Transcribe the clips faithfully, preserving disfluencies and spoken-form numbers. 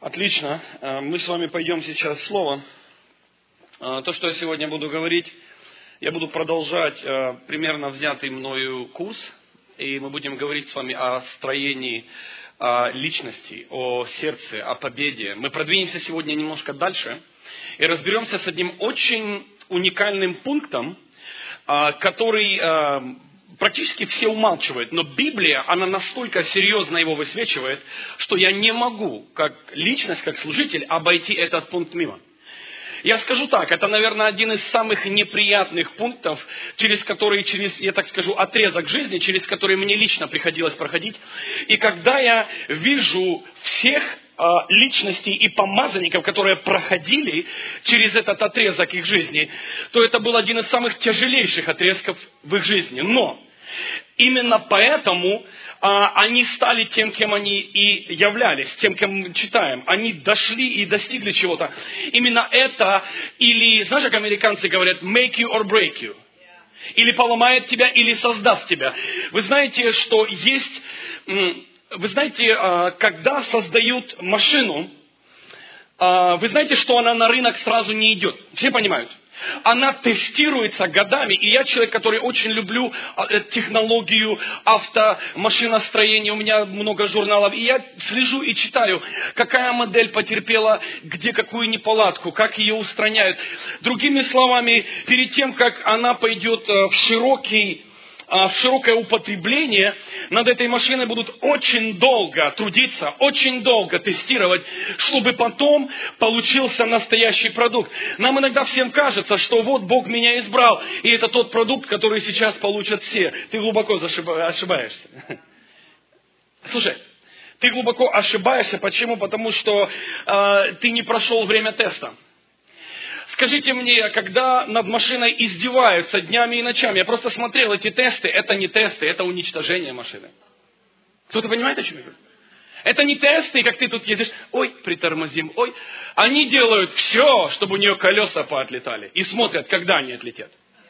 Отлично. Мы с вами пойдем сейчас в Слово. То, что я сегодня буду говорить, я буду продолжать примерно взятый мною курс. И мы будем говорить с вами о строении о личности, о сердце, о победе. Мы продвинемся сегодня немножко дальше и разберемся с одним очень уникальным пунктом, который практически все умалчивают, но Библия, она настолько серьезно его высвечивает, что я не могу, как личность, как служитель, обойти этот пункт мимо. Я скажу так, это, наверное, один из самых неприятных пунктов, через который, через, я так скажу, отрезок жизни, через который мне лично приходилось проходить. И когда я вижу всех а, личностей и помазанников, которые проходили через этот отрезок их жизни, то это был один из самых тяжелейших отрезков в их жизни. Но именно поэтому а, они стали тем, кем они и являлись, тем, кем мы читаем. Они дошли и достигли чего-то. Именно это, или, знаешь, как американцы говорят, make you or break you. Или поломает тебя, или создаст тебя. Вы знаете, что есть... Вы знаете, когда создают машину, вы знаете, что она на рынок сразу не идет. Все понимают? Она тестируется годами, и я человек, который очень люблю технологию автомашиностроения, у меня много журналов, и я слежу и читаю, какая модель потерпела, где какую неполадку, как ее устраняют. Другими словами, перед тем, как она пойдет в широкий в широкое употребление, над этой машиной будут очень долго трудиться, очень долго тестировать, чтобы потом получился настоящий продукт. Нам иногда всем кажется, что вот Бог меня избрал, и это тот продукт, который сейчас получат все. Ты глубоко ошибаешься. Слушай, ты глубоко ошибаешься. Почему? Потому что э, ты не прошел время теста. Скажите мне, когда над машиной издеваются днями и ночами, я просто смотрел эти тесты, это не тесты, это уничтожение машины. Кто-то понимает, о чем я говорю? Это не тесты, как ты тут ездишь, ой, притормозим, ой. Они делают все, чтобы у нее колеса поотлетали, и смотрят, когда они отлетят.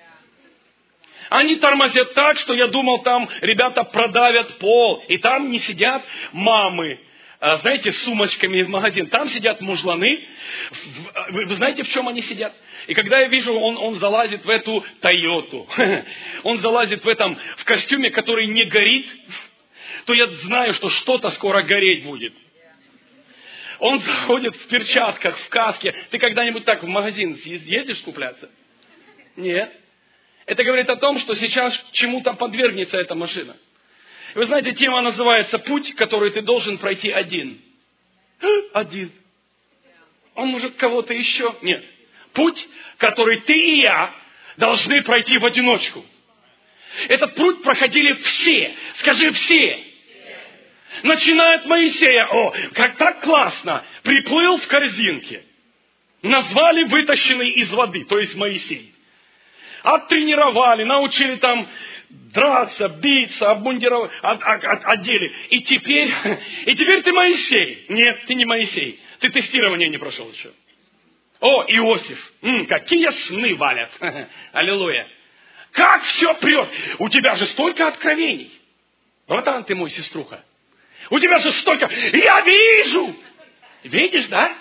Они тормозят так, что я думал, там ребята продавят пол, и там не сидят мамы, знаете, с сумочками в магазин. Там сидят мужланы. Вы знаете, в чем они сидят? И когда я вижу, он, он залазит в эту Тойоту, он залазит в этом, в костюме, который не горит, то я знаю, что что-то скоро гореть будет. Он заходит в перчатках, в каске. Ты когда-нибудь так в магазин ездишь скупляться? Нет. Это говорит о том, что сейчас чему-то подвергнется эта машина. Вы знаете, тема называется «Путь, который ты должен пройти один». Один. Он может кого-то еще? Нет. Путь, который ты и я должны пройти в одиночку. Этот путь проходили все. Скажи все. Начиная от Моисея. О, как так классно. Приплыл в корзинке. Назвали вытащенный из воды, то есть Моисей. Оттренировали, научили там драться, биться, обмундировали, от, от, от, одели. И теперь, и теперь ты Моисей. Нет, ты не Моисей. Ты тестирование не прошел еще. О, Иосиф, м, какие сны валят. Аллилуйя. Как все прет. У тебя же столько откровений. Братан ты мой, сеструха. У тебя же столько. Я вижу. Видишь, да?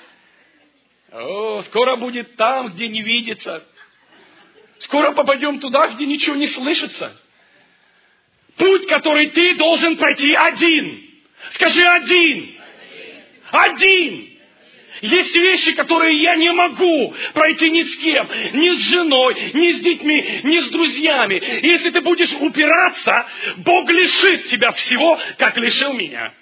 О, скоро будет там, где не видится. Скоро попадем туда, где ничего не слышится. Путь, который ты должен пройти один. Скажи один. Один. Есть вещи, которые я не могу пройти ни с кем. Ни с женой, ни с детьми, ни с друзьями. И если ты будешь упираться, Бог лишит тебя всего, как лишил меня.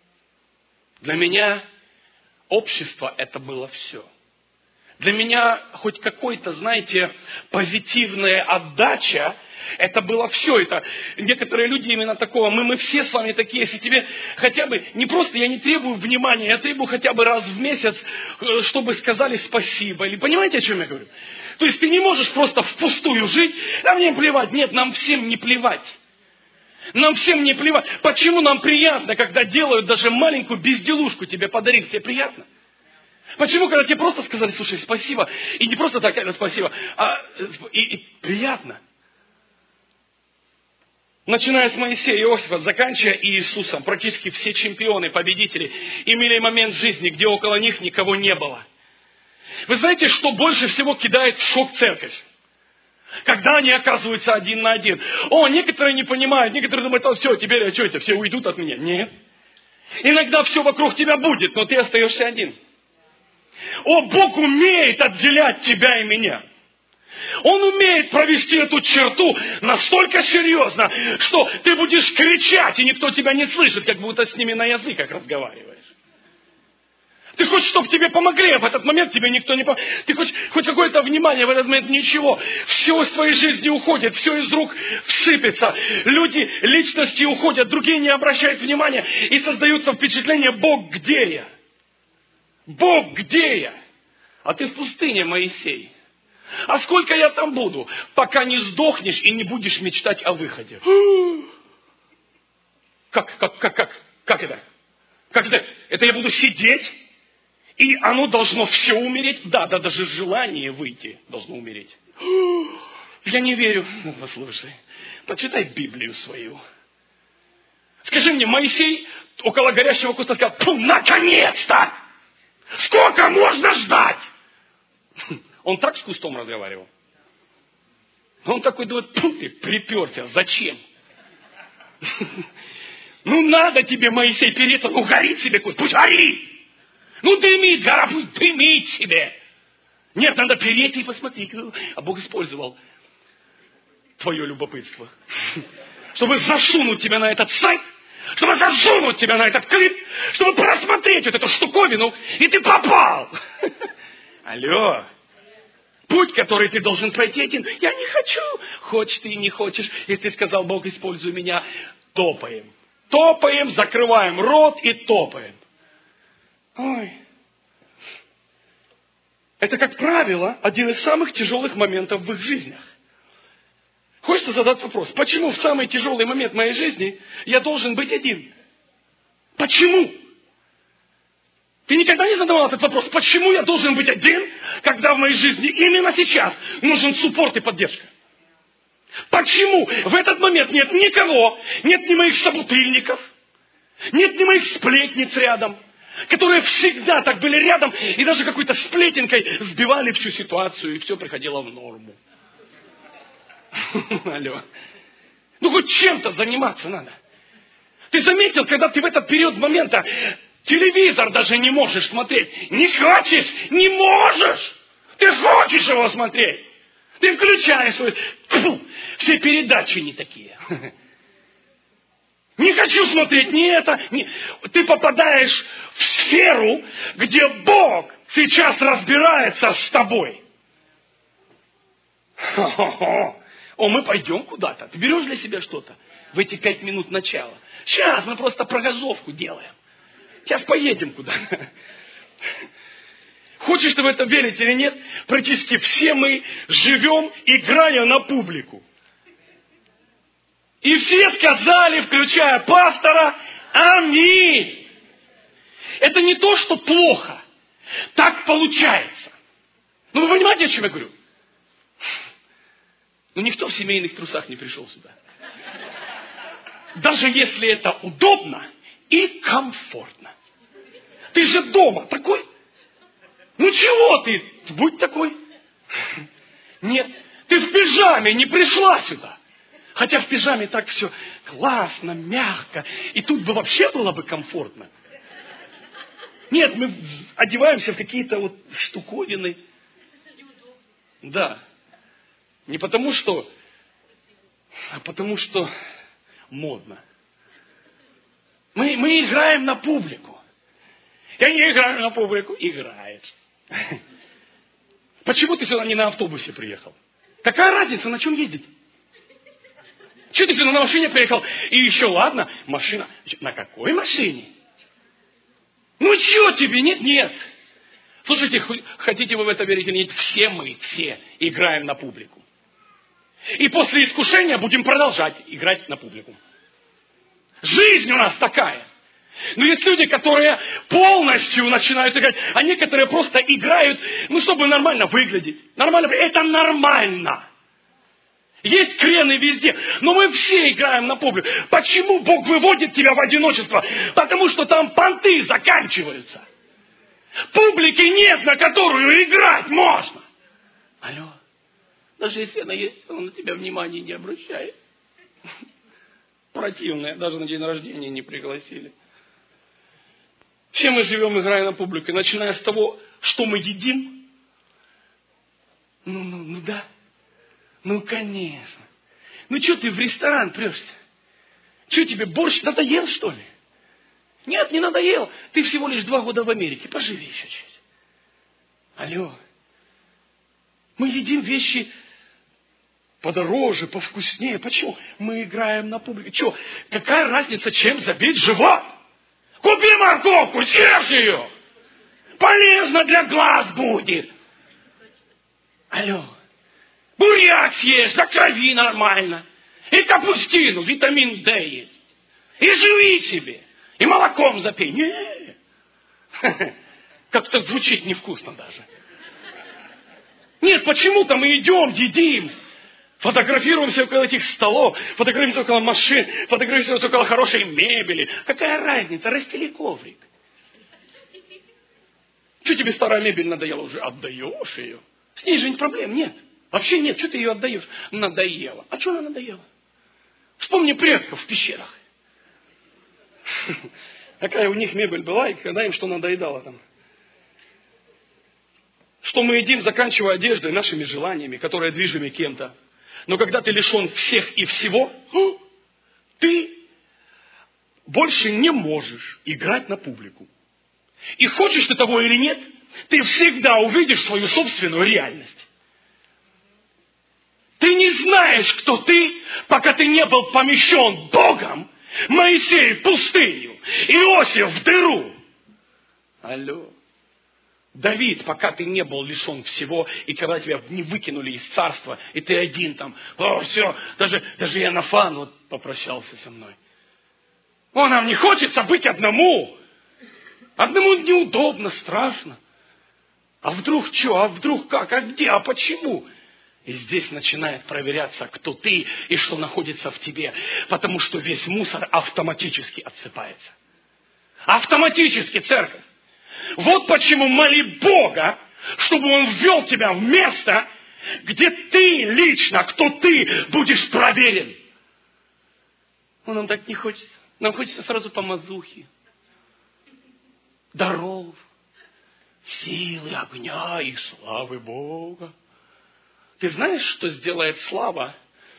Для меня общество это было все. Для меня хоть какой-то, знаете, позитивная отдача, это было все. Это некоторые люди именно такого. Мы, мы все с вами такие. Если тебе хотя бы, не просто я не требую внимания, я требую хотя бы раз в месяц, чтобы сказали спасибо. Или понимаете, о чем я говорю? То есть ты не можешь просто впустую жить, а мне плевать. Нет, нам всем не плевать. Нам всем не плевать. Почему нам приятно, когда делают даже маленькую безделушку тебе подарили? Тебе приятно? Почему, когда тебе просто сказали, слушай, спасибо, и не просто так, спасибо, а и, и приятно. Начиная с Моисея и Иосифа, заканчивая Иисусом, практически все чемпионы, победители имели момент жизни, где около них никого не было. Вы знаете, что больше всего кидает в шок церковь? Когда они оказываются один на один. О, некоторые не понимают, некоторые думают, о, все, теперь, а что это, все уйдут от меня. Нет. Иногда все вокруг тебя будет, но ты остаешься один. О, Бог умеет отделять тебя и меня. Он умеет провести эту черту настолько серьезно, что ты будешь кричать, и никто тебя не слышит, как будто с ними на языках разговариваешь. Ты хочешь, чтобы тебе помогли, а в этот момент тебе никто не помогает. Ты хочешь хоть какое-то внимание, в этот момент ничего. Все из твоей жизни уходит, все из рук всыпется. Люди, личности уходят, другие не обращают внимания. И создаются впечатление: Бог, где я? Бог, где я? А ты в пустыне, Моисей. А сколько я там буду, пока не сдохнешь и не будешь мечтать о выходе? Как, как, как, как, как это? Как это? Это я буду сидеть? И оно должно все умереть? Да, да, даже желание выйти должно умереть. Я не верю. Ну, послушай, почитай Библию свою. Скажи мне, Моисей около горящего куста сказал: «Фу, наконец-то! Сколько можно ждать?» Он так с кустом разговаривал. Он такой думает: «Фу ты, приперся, зачем?» Ну, надо тебе, Моисей, переться, ну, горит себе куст, пусть горит. Ну, дымит гора, пусть дымит себе. Нет, надо перейти и посмотреть. А Бог использовал твое любопытство, чтобы засунуть тебя на этот сайт, чтобы засунуть тебя на этот клип, чтобы просмотреть вот эту штуковину, и ты попал. Алло. Путь, который ты должен пройти один. Я не хочу. Хочешь ты и не хочешь. И ты сказал: Бог, используй меня. Топаем. Топаем, закрываем рот и топаем. Ой. Это, как правило, один из самых тяжелых моментов в их жизнях. Хочется задать вопрос: почему в самый тяжелый момент моей жизни я должен быть один? Почему? Ты никогда не задавал этот вопрос: почему я должен быть один, когда в моей жизни именно сейчас нужен суппорт и поддержка? Почему в этот момент нет никого, нет ни моих собутыльников, нет ни моих сплетниц рядом, которые всегда так были рядом и даже какой-то сплетенкой сбивали всю ситуацию, и все приходило в норму? Алло. Ну хоть чем-то заниматься надо. Ты заметил, когда ты в этот период момента телевизор даже не можешь смотреть? Не хочешь, не можешь. Ты хочешь его смотреть. Ты включаешь свой... Фу, все передачи не такие. Не хочу смотреть ни это. Ни... Ты попадаешь в сферу, где Бог сейчас разбирается с тобой. Хо-хо-хо. О, мы пойдем куда-то. Ты берешь для себя что-то в эти пять минут начала? Сейчас мы просто прогазовку делаем. Сейчас поедем куда-то. Хочешь ты в это верить или нет, практически все мы живем, играя на публику. И все сказали, включая пастора: аминь. Это не то, что плохо. Так получается. Ну, вы понимаете, о чем я говорю? Но никто в семейных трусах не пришел сюда. Даже если это удобно и комфортно. Ты же дома такой. Ну чего ты? Будь такой. Нет, ты в пижаме не пришла сюда. Хотя в пижаме так все классно, мягко. И тут бы вообще было бы комфортно. Нет, мы одеваемся в какие-то вот штуковины. Да. Не потому что, а потому что модно. Мы, мы играем на публику. Я не играю на публику. Играешь. Почему ты сюда не на автобусе приехал? Какая разница, на чем ездить? Что ты сюда на машине приехал? И еще, ладно, машина. На какой машине? Ну что тебе? Нет, нет. Слушайте, хотите вы в это верить или нет? Все мы, все играем на публику. И после искушения будем продолжать играть на публику. Жизнь у нас такая. Но есть люди, которые полностью начинают играть, а некоторые просто играют, ну, чтобы нормально выглядеть. Нормально. Это нормально. Есть крены везде, но мы все играем на публику. Почему Бог выводит тебя в одиночество? Потому что там понты заканчиваются. Публики нет, на которую играть можно. Алло. Даже если она есть, он на тебя внимания не обращает. Противное, даже на день рождения не пригласили. Все мы живем, играя на публику, начиная с того, что мы едим. Ну, ну, ну да. Ну, конечно. Ну, что ты в ресторан прешься? Что тебе, борщ надоел, что ли? Нет, не надоел. Ты всего лишь два года в Америке. Поживи еще чуть. Алло. Мы едим вещи подороже, повкуснее. Почему? Мы играем на публике. Что? Какая разница, чем забить живот? Купи морковку, съешь ее. Полезно для глаз будет. Алло. Буряк съешь, за крови нормально. И капустину, витамин Д есть. И живи себе. И молоком запей. Не. Как-то звучит невкусно даже. Нет, почему-то мы идем, едим. Фотографируемся около этих столов, фотографируемся около машин, фотографируемся около хорошей мебели. Какая разница? Расстели коврик. Что тебе старая мебель надоела уже? Отдаешь ее. С ней же проблем нет. Вообще нет. Что ты ее отдаешь? Надоело. А что она надоела? Вспомни предков в пещерах. Какая у них мебель была, и когда им что надоедало там. Что мы едим, заканчивая одеждой, нашими желаниями, которые движимы кем-то. Но когда ты лишен всех и всего, ты больше не можешь играть на публику. И хочешь ты того или нет, ты всегда увидишь свою собственную реальность. Ты не знаешь, кто ты, пока ты не был помещен Богом, Моисей в пустыню, Иосиф в дыру. Алло. Давид, пока ты не был лишен всего, и когда тебя не выкинули из царства, и ты один там, о, все, даже, даже Иоаннафан вот попрощался со мной. О, нам не хочется быть одному. Одному неудобно, страшно. А вдруг что, а вдруг как, а где, а почему? И здесь начинает проверяться, кто ты и что находится в тебе, потому что весь мусор автоматически отсыпается. Автоматически, церковь. Вот почему моли Бога, чтобы Он ввел тебя в место, где ты лично, кто ты, будешь проверен. Но нам так не хочется. Нам хочется сразу помазухи, даров, силы, огня и славы Бога. Ты знаешь, что сделает слава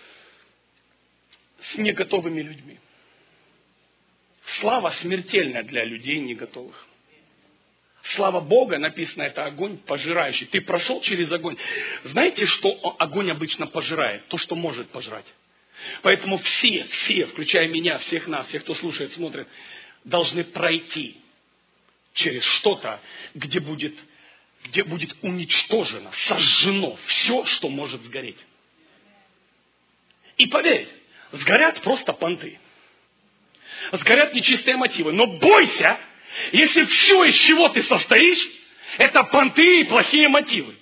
с неготовыми людьми? Слава смертельная для людей не готовых. Слава Бога, написано, это огонь пожирающий. Ты прошел через огонь. Знаете, что огонь обычно пожирает? То, что может пожрать. Поэтому все, все, включая меня, всех нас, всех, кто слушает, смотрит, должны пройти через что-то, где будет, где будет уничтожено, сожжено все, что может сгореть. И поверь, сгорят просто понты. Сгорят нечистые мотивы. Но бойся, если все, из чего ты состоишь, это понты и плохие мотивы.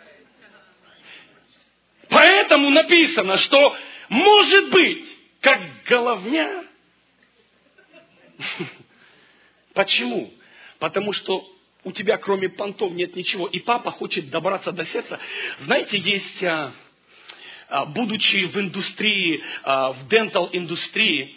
Поэтому написано, что может быть, как головня. Почему? Потому что у тебя кроме понтов нет ничего. И папа хочет добраться до сердца. Знаете, есть, будучи в индустрии, в дентал-индустрии,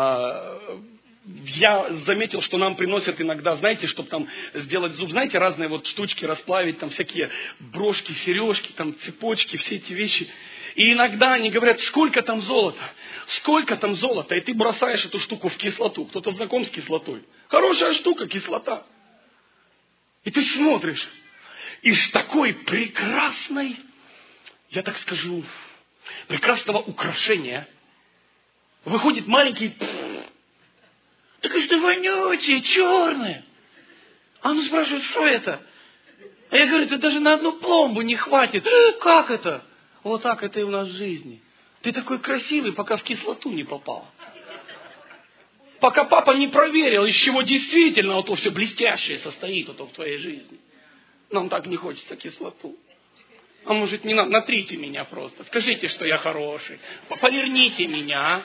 я заметил, что нам приносят иногда, знаете, чтобы там сделать зуб, знаете, разные вот штучки расплавить, там всякие брошки, сережки, там цепочки, все эти вещи. И иногда они говорят, сколько там золота, сколько там золота, и ты бросаешь эту штуку в кислоту. Кто-то знаком с кислотой? Хорошая штука, кислота. И ты смотришь, из такой прекрасной, я так скажу, прекрасного украшения выходит маленький... Так что вонючее, черное. А он спрашивает, что это? А я говорю, это даже на одну пломбу не хватит. Как это? Вот так это и у нас в жизни. Ты такой красивый, пока в кислоту не попал. Пока папа не проверил, из чего действительно вот то все блестящее состоит вот в твоей жизни. Нам так не хочется кислоту. А может, не надо, натрите меня просто. Скажите, что я хороший. Поверните меня.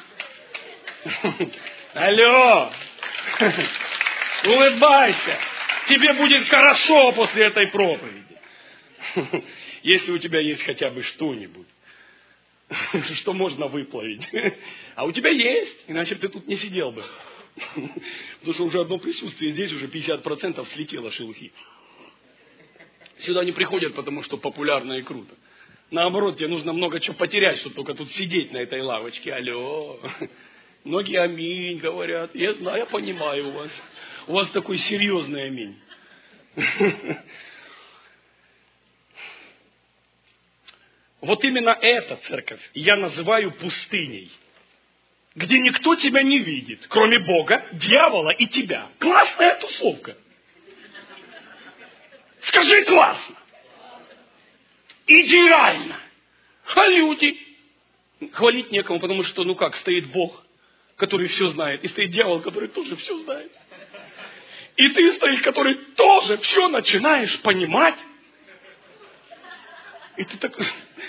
Алло. Улыбайся. Тебе будет хорошо после этой проповеди. Если у тебя есть хотя бы что-нибудь, что можно выплавить. А у тебя есть, иначе ты тут не сидел бы. Потому что уже одно присутствие здесь уже пятьдесят процентов слетело шелухи. Сюда не приходят, потому что популярно и круто. Наоборот, тебе нужно много чего потерять, чтобы только тут сидеть на этой лавочке. Алло. Многие аминь говорят. Я знаю, я понимаю вас. У вас такой серьезный аминь. Вот именно эта церковь я называю пустыней, где никто тебя не видит, кроме Бога, дьявола и тебя. Классная тусовка. Скажи классно. Идеально. А люди? Хвалить некому, потому что, ну как, стоит Бог, который все знает, и стоит дьявол, который тоже все знает. И ты стоишь, который тоже все начинаешь понимать. И ты так...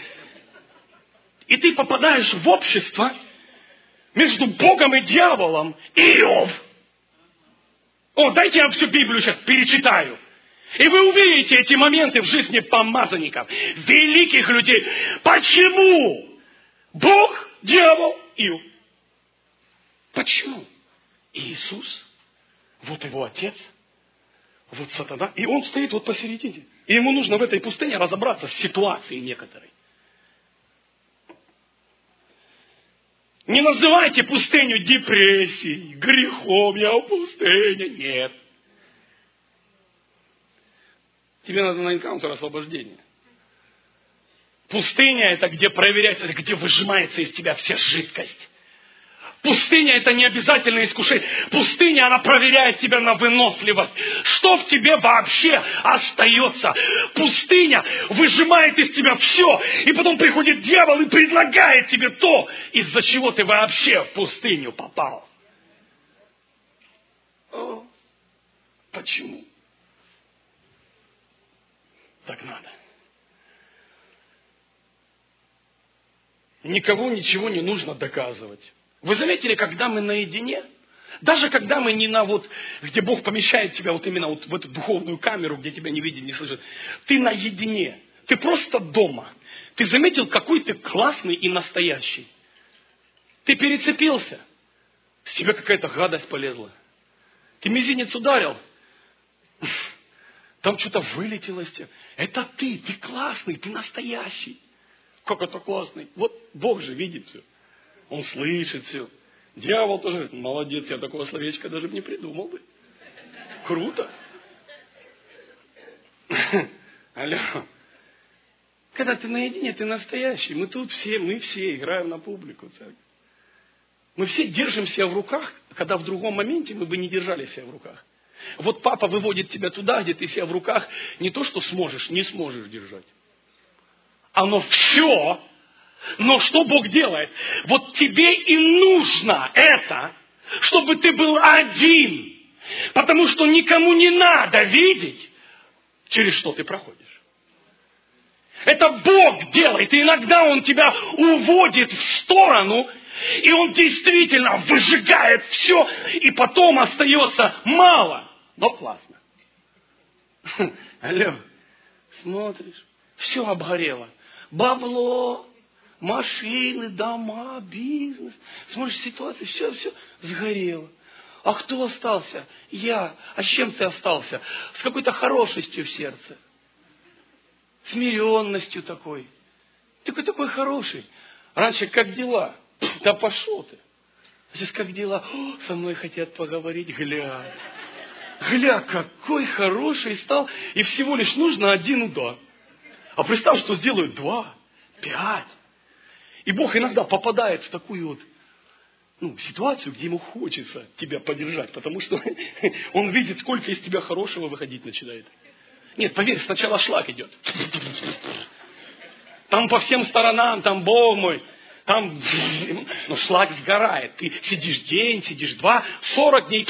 И ты попадаешь в общество между Богом и дьяволом. Иов. О, дайте я всю Библию сейчас перечитаю. И вы увидите эти моменты в жизни помазанников, великих людей. Почему? Бог, дьявол, Иов. Почему? Иисус, вот его отец, вот сатана, и он стоит вот посередине. И ему нужно в этой пустыне разобраться с ситуацией некоторой. Не называйте пустыню депрессией, грехом, я в пустыне. Нет. Тебе надо на энкаунтер освобождения. Пустыня – это где проверяется, где выжимается из тебя вся жидкость. Пустыня – это не обязательно искушение. Пустыня, она проверяет тебя на выносливость. Что в тебе вообще остается? Пустыня выжимает из тебя все. И потом приходит дьявол и предлагает тебе то, из-за чего ты вообще в пустыню попал. О, почему? Так надо. Никому ничего не нужно доказывать. Вы заметили, когда мы наедине, даже когда мы не на вот, где Бог помещает тебя вот именно вот в эту духовную камеру, где тебя не видят, не слышат, ты наедине, ты просто дома. Ты заметил, какой ты классный и настоящий. Ты перецепился, с тебя какая-то гадость полезла. Ты мизинец ударил, там что-то вылетело из тебя. Это ты, ты классный, ты настоящий. Как это классный. Вот Бог же видит все. Он слышит все. Дьявол тоже говорит, молодец, я такого словечка даже не придумал бы. Круто. Алло. Когда ты наедине, ты настоящий. Мы тут все, мы все играем на публику. Церковь. Мы все держим себя в руках, когда в другом моменте мы бы не держали себя в руках. Вот папа выводит тебя туда, где ты себя в руках не то, что сможешь, не сможешь держать. Оно все. Но что Бог делает? Вот тебе и нужно это, чтобы ты был один. Потому что никому не надо видеть, через что ты проходишь. Это Бог делает. И иногда Он тебя уводит в сторону, и Он действительно выжигает все, и потом остается мало, но классно. Алло, смотришь, все обгорело. Бабло, машины, дома, бизнес. Смотришь, ситуация, все, все сгорело. А кто остался? Я. А с чем ты остался? С какой-то хорошестью в сердце. Смиренностью такой. Ты какой такой хороший. Раньше как дела? Да пошел ты. А сейчас как дела? О, со мной хотят поговорить. Гля. Гля, какой хороший стал. И всего лишь нужно один удар. А представь, что сделают два, пять. И Бог иногда попадает в такую вот ну, ситуацию, где ему хочется тебя поддержать, потому что он видит, сколько из тебя хорошего выходить начинает. Нет, поверь, сначала шлак идет. Там по всем сторонам, там, Бог мой, там, ну, шлак сгорает. Ты сидишь день, сидишь два, сорок дней.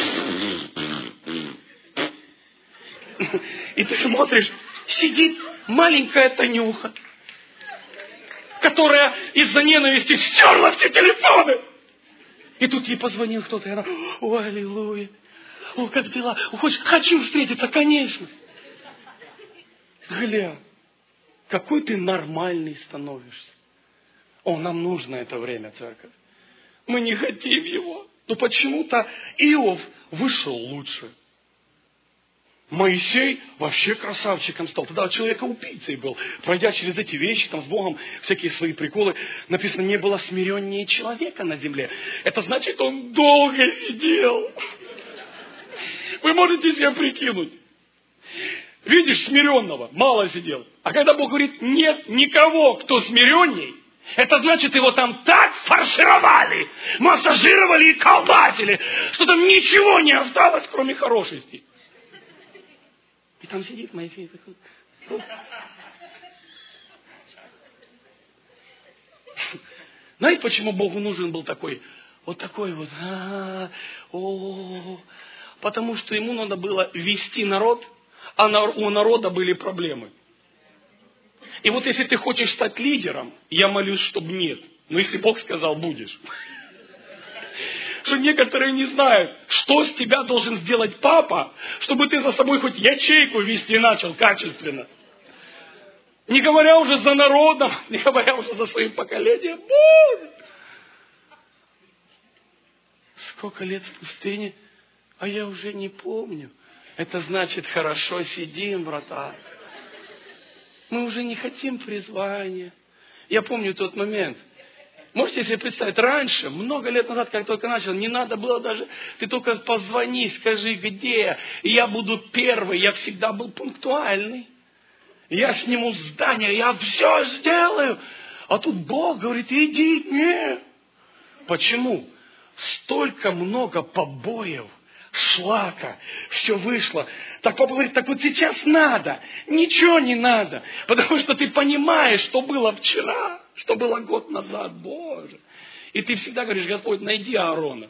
И ты смотришь, сидит маленькая Танюха, которая из-за ненависти стерла все телефоны. И тут ей позвонил кто-то, и она, о, аллилуйя, о, как дела? Хочешь, хочу встретиться, конечно. Гля, какой ты нормальный становишься. О, нам нужно это время, церковь. Мы не хотим его. Но почему-то Иов вышел лучше. Моисей вообще красавчиком стал. Тогда человека-убийцей был. Пройдя через эти вещи, там с Богом, всякие свои приколы, написано, не было смиреннее человека на земле. Это значит, он долго сидел. Вы можете себе прикинуть. Видишь смиренного, мало сидел. А когда Бог говорит, нет никого, кто смиренней, это значит, его там так фаршировали, массажировали и колбасили, что там ничего не осталось, кроме хорошести. И там сидит Моисей такой. Знаете, почему Богу нужен был такой, вот такой вот, а, о, потому что ему надо было вести народ, а у народа были проблемы. И вот если ты хочешь стать лидером, я молюсь, чтобы нет. Но если Бог сказал, будешь. Что некоторые не знают, что с тебя должен сделать папа, чтобы ты за собой хоть ячейку вести начал качественно. Не говоря уже за народом, не говоря уже за своим поколением. Боже! Сколько лет в пустыне, а я уже не помню. Это значит, хорошо сидим, брата. Мы уже не хотим призвания. Я помню тот момент. Можете себе представить, раньше, много лет назад, как только начал, не надо было даже, ты только позвони, скажи, где, и я буду первый, я всегда был пунктуальный. Я сниму здание, я все сделаю. А тут Бог говорит, иди, нет. Почему? Столько много побоев, шлака, все вышло. Так папа говорит, так вот сейчас надо, ничего не надо, потому что ты понимаешь, что было вчера, что было год назад, Боже. И ты всегда говоришь, Господь, найди Аарона.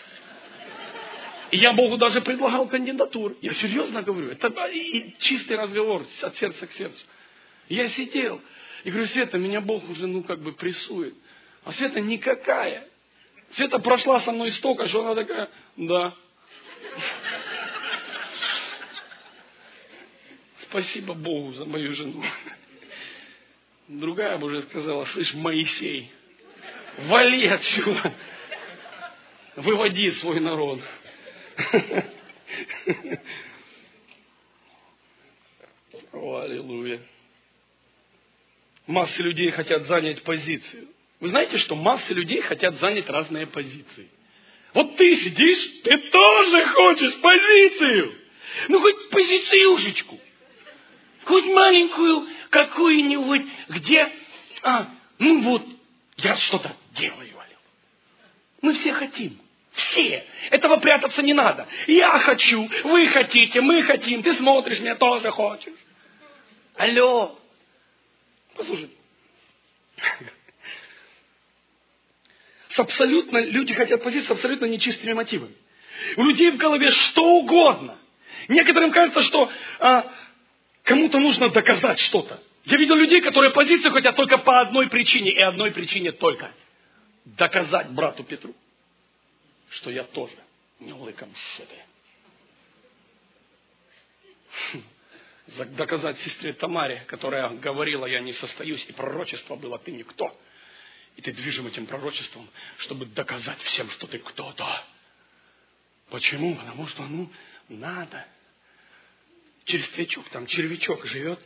И я Богу даже предлагал кандидатуру. Я серьезно говорю, это и чистый разговор от сердца к сердцу. Я сидел и говорю, Света, меня Бог уже, ну, как бы прессует. А Света никакая. Света прошла со мной столько, что она такая, да. Спасибо Богу за мою жену. Другая бы уже сказала, слышь, Моисей, вали отсюда, выводи свой народ. О, аллилуйя. Массы людей хотят занять позицию. Вы знаете, что массы людей хотят занять разные позиции. Вот ты сидишь, ты тоже хочешь позицию. Ну, хоть позициюшечку. Хоть маленькую какую-нибудь, где, а, ну вот, я что-то делаю. Мы все хотим. Все. Этого прятаться не надо. Я хочу, вы хотите, мы хотим. Ты смотришь, меня тоже хочешь. Алло. Послушай. С абсолютно, люди хотят позицию с абсолютно нечистыми мотивами. У людей в голове что угодно. Некоторым кажется, что а, кому-то нужно доказать что-то. Я видел людей, которые позицию хотят только по одной причине. И одной причине только. Доказать брату Петру, что я тоже не лыком сытый. Доказать сестре Тамаре, которая говорила, я не состоюсь, и пророчество было, ты никто. И ты движим этим пророчеством, чтобы доказать всем, что ты кто-то. Почему? Потому что, ну, надо. Червячок, там червячок живет.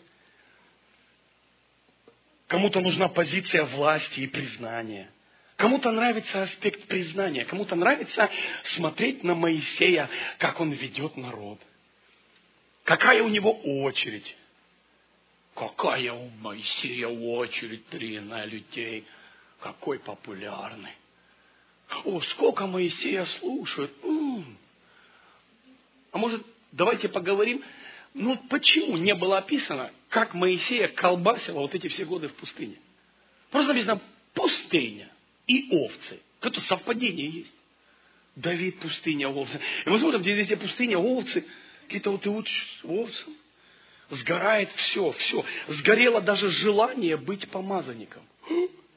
Кому-то нужна позиция власти и признания. Кому-то нравится аспект признания. Кому-то нравится смотреть на Моисея, как он ведет народ. Какая у него очередь. Какая у Моисея очередь, три на людей. Какой популярный. О, сколько Моисея слушают. М-м. А может, давайте поговорим, ну почему не было описано, как Моисея колбасило вот эти все годы в пустыне? Просто написано пустыня и овцы. Какое-то совпадение есть. Давид, пустыня, овцы. И мы смотрим, где везде пустыня, овцы. Какие-то вот и учишь овцам. Сгорает все, все. Сгорело даже желание быть помазанником.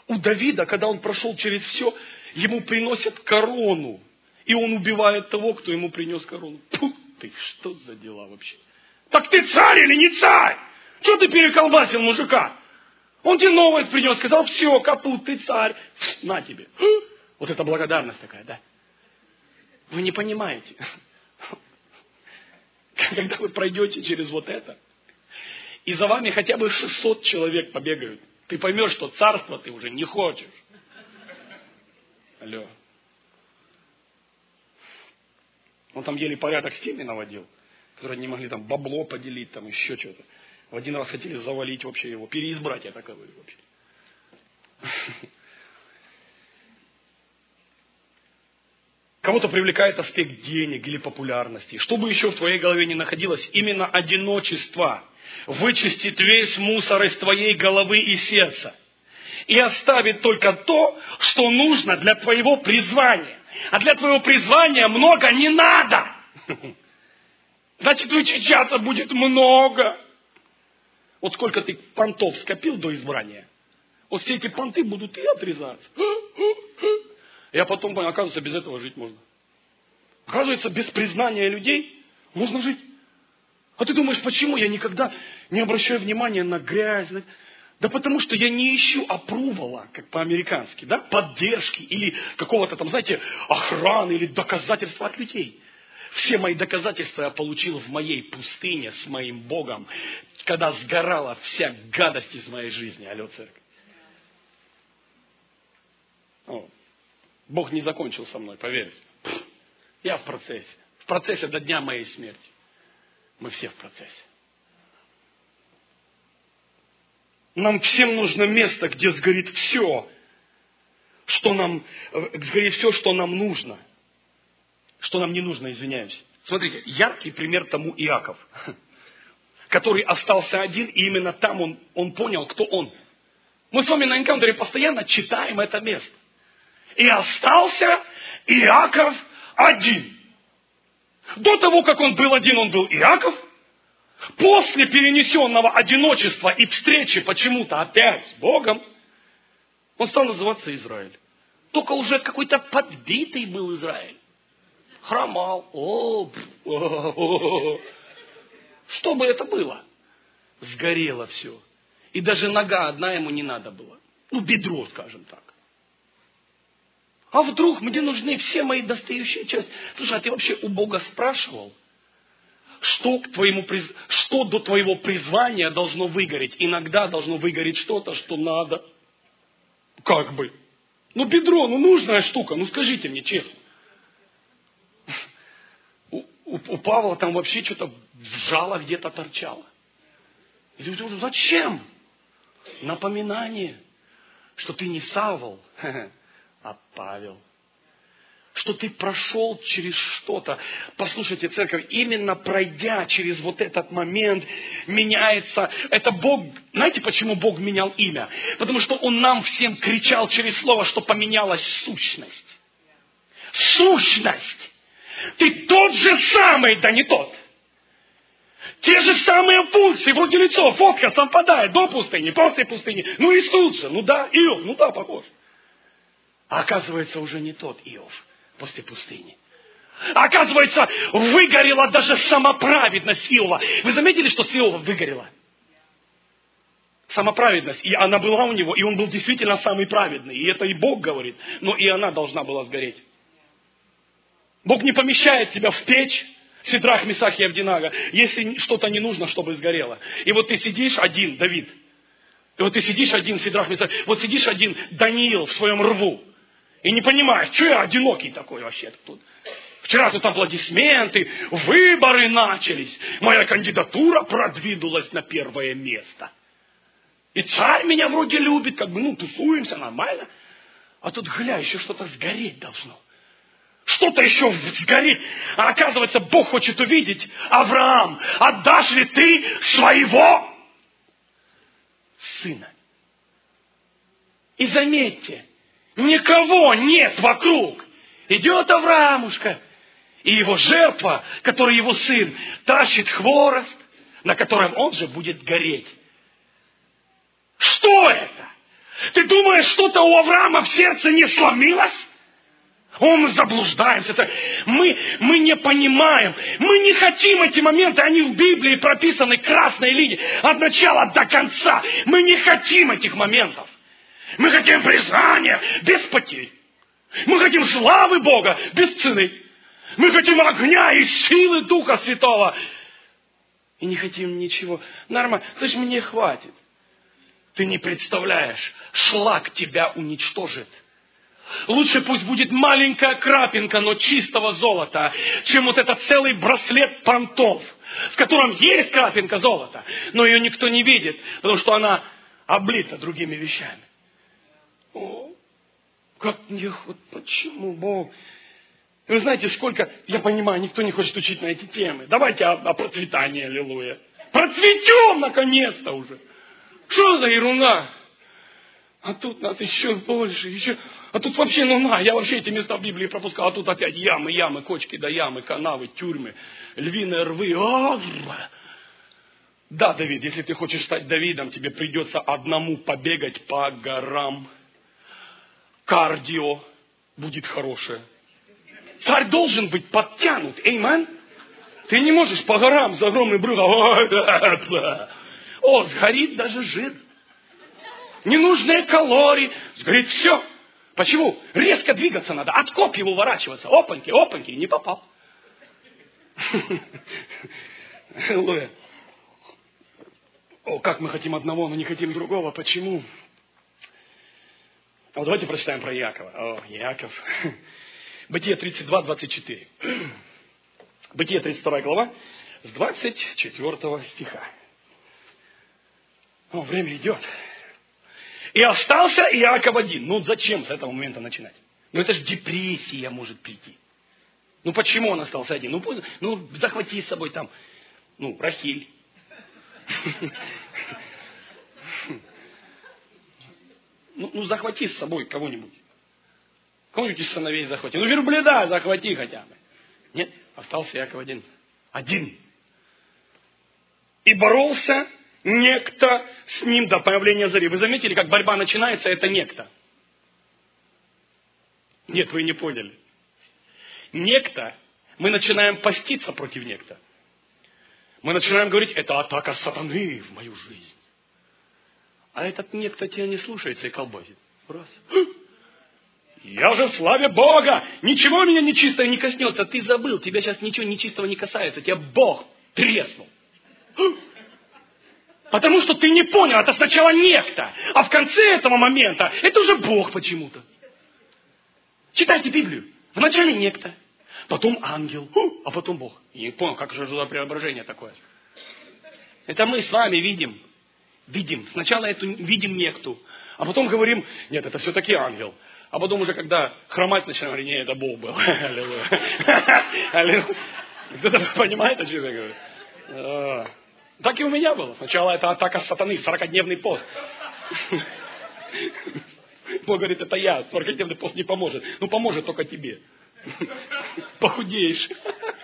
У Давида, когда он прошел через все, ему приносят корону. И он убивает того, кто ему принес корону. Фу ты, что за дела вообще? Так ты царь или не царь? Что ты переколбасил мужика? Он тебе новость принес, сказал, все, капут, ты царь. На тебе. Вот это благодарность такая, да? Вы не понимаете. Когда вы пройдете через вот это, и за вами хотя бы шестьсот человек побегают, ты поймешь, что царство ты уже не хочешь. Алло. Он там еле порядок с теми наводил, которые не могли там бабло поделить, там еще что-то. В один раз хотели завалить вообще его, переизбрать, я так говорю вообще. Кого-то привлекает аспект денег или популярности. Что бы еще в твоей голове ни находилось, именно одиночество вычистит весь мусор из твоей головы и сердца. И оставит только то, что нужно для твоего призвания. А для твоего призвания много не надо. Значит, вычищаться будет много. Вот сколько ты понтов скопил до избрания. Вот все эти понты будут и отрезаться. Я потом понял, оказывается, без этого жить можно. Оказывается, без признания людей можно жить. А ты думаешь, почему я никогда не обращаю внимания на грязь? Да потому что я не ищу апрувала, как по-американски, да, поддержки или какого-то там, знаете, охраны или доказательства от людей. Все мои доказательства я получил в моей пустыне с моим Богом, когда сгорала вся гадость из моей жизни. Алло, церковь. О, Бог не закончил со мной, поверьте. Я в процессе. В процессе до дня моей смерти. Мы все в процессе. Нам всем нужно место, где сгорит все, что нам, сгорит все, что нам нужно. Что нам не нужно, извиняюсь. Смотрите, яркий пример тому Иаков, который остался один, и именно там он, он понял, кто он. Мы с вами на энкаунтере постоянно читаем это место. И остался Иаков один. До того, как он был один, он был Иаков. После перенесенного одиночества и встречи почему-то опять с Богом, он стал называться Израиль. Только уже какой-то подбитый был Израиль. Хромал. О, о, о, о. Что бы это было? Сгорело все. И даже нога одна ему не надо было. Ну, бедро, скажем так. А вдруг мне нужны все мои достающие части? Слушай, а ты вообще у Бога спрашивал, что, к твоему, что до твоего призвания должно выгореть? Иногда должно выгореть что-то, что надо. Как бы. Ну, бедро, ну, нужная штука. Ну, скажите мне честно. У, у, у Павла там вообще что-то вжало где-то торчало. И люди говорят, зачем? Напоминание, что ты не Савл, а Павел. Что ты прошел через что-то. Послушайте, церковь, именно пройдя через вот этот момент, меняется. Это Бог, знаете, почему Бог менял имя? Потому что Он нам всем кричал через слово, что поменялась сущность. Сущность! Ты тот же самый, да не тот. Те же самые функции, вроде лицо, фотка совпадает до пустыни, после пустыни. Ну Иисус же, ну да, Иов, ну да, похож. А оказывается, уже не тот Иов после пустыни. А оказывается, выгорела даже самоправедность Иова. Вы заметили, что с Иова выгорела? Самоправедность. И она была у него, и он был действительно самый праведный. И это и Бог говорит. Но и она должна была сгореть. Бог не помещает тебя в печь, Сидрах, Месах и Авдинага, если что-то не нужно, чтобы сгорело. И вот ты сидишь один, Давид. И вот ты сидишь один, Сидрах, Месах. Вот сидишь один, Даниил в своем рву. И не понимаешь, что я одинокий такой вообще тут. Вчера тут аплодисменты, выборы начались. Моя кандидатура продвинулась на первое место. И царь меня вроде любит, как бы, ну, тусуемся, нормально. А тут, гля, еще что-то сгореть должно. Что-то еще сгорит. А оказывается, Бог хочет увидеть, Авраам, отдашь ли ты своего сына? И заметьте, никого нет вокруг. Идет Авраамушка, и его жертва, которую его сын тащит хворост, на котором он же будет гореть. Что это? Ты думаешь, что-то у Авраама в сердце не сломилось? О, мы заблуждаемся. Это мы, мы не понимаем. Мы не хотим эти моменты. Они в Библии прописаны красной линией. От начала до конца. Мы не хотим этих моментов. Мы хотим признания без потерь. Мы хотим славы Бога без цены. Мы хотим огня и силы Духа Святого. И не хотим ничего. Нормально. Слышь, мне хватит. Ты не представляешь. Шлак тебя уничтожит. Лучше пусть будет маленькая крапинка, но чистого золота, чем вот этот целый браслет понтов, в котором есть крапинка золота, но ее никто не видит, потому что она облита другими вещами. О, как мне, вот почему Бог? И вы знаете, сколько, я понимаю, никто не хочет учить на эти темы. Давайте о, о процветании, аллилуйя. Процветем наконец-то уже. Что за ерунда? А тут нас еще больше, еще... А тут вообще, ну на, я вообще эти места в Библии пропускал. А тут опять ямы, ямы, кочки да ямы, канавы, тюрьмы, львиные рвы. О, да, Давид, если ты хочешь стать Давидом, тебе придется одному побегать по горам. Кардио будет хорошее. Царь должен быть подтянут, эймен. Ты не можешь по горам с огромным брюхом. О, сгорит даже жир. Ненужные калории. Сгорит все. Почему? Резко двигаться надо. От копья уворачиваться. Опаньки, опаньки. Не попал. Аллилуйя. О, как мы хотим одного, но не хотим другого. Почему? А вот давайте прочитаем про Иакова. О, Иаков. Бытие тридцать два, двадцать четыре. Бытие тридцать вторая глава, с двадцать четвёртого стиха. О, время идет. И остался Иаков один. Ну, зачем с этого момента начинать? Ну, это же депрессия может прийти. Ну, почему он остался один? Ну, ну захвати с собой там, ну, Рахиль. Ну, ну, захвати с собой кого-нибудь. Кого-нибудь из сыновей захвати. Ну, верблюда захвати хотя бы. Нет, остался Иаков один. Один. И боролся некто с ним до появления зари. Вы заметили, как борьба начинается, это некто? Нет, вы не поняли. Некто, мы начинаем поститься против некто. Мы начинаем говорить, это атака сатаны в мою жизнь. А этот некто тебя не слушается и колбасит. Раз. Я же в славе Бога! Ничего меня нечистого не коснется. Ты забыл, тебя сейчас ничего нечистого не касается. Тебя Бог треснул. Потому что ты не понял, это сначала некто. А в конце этого момента это уже Бог почему-то. Читайте Библию. Вначале некто, потом ангел, а потом Бог. Я не понял, как же за преображение такое. Это мы с вами видим. Видим. Сначала эту видим некту, а потом говорим, нет, это все-таки ангел. А потом уже, когда хромать начинаем, говорим, нет, это Бог был. Кто-то понимает, о чем я говорю? Так и у меня было. Сначала это атака сатаны, сорокадневный пост. Бог говорит, это я, сорокадневный пост не поможет. Ну, поможет только тебе. Похудеешь.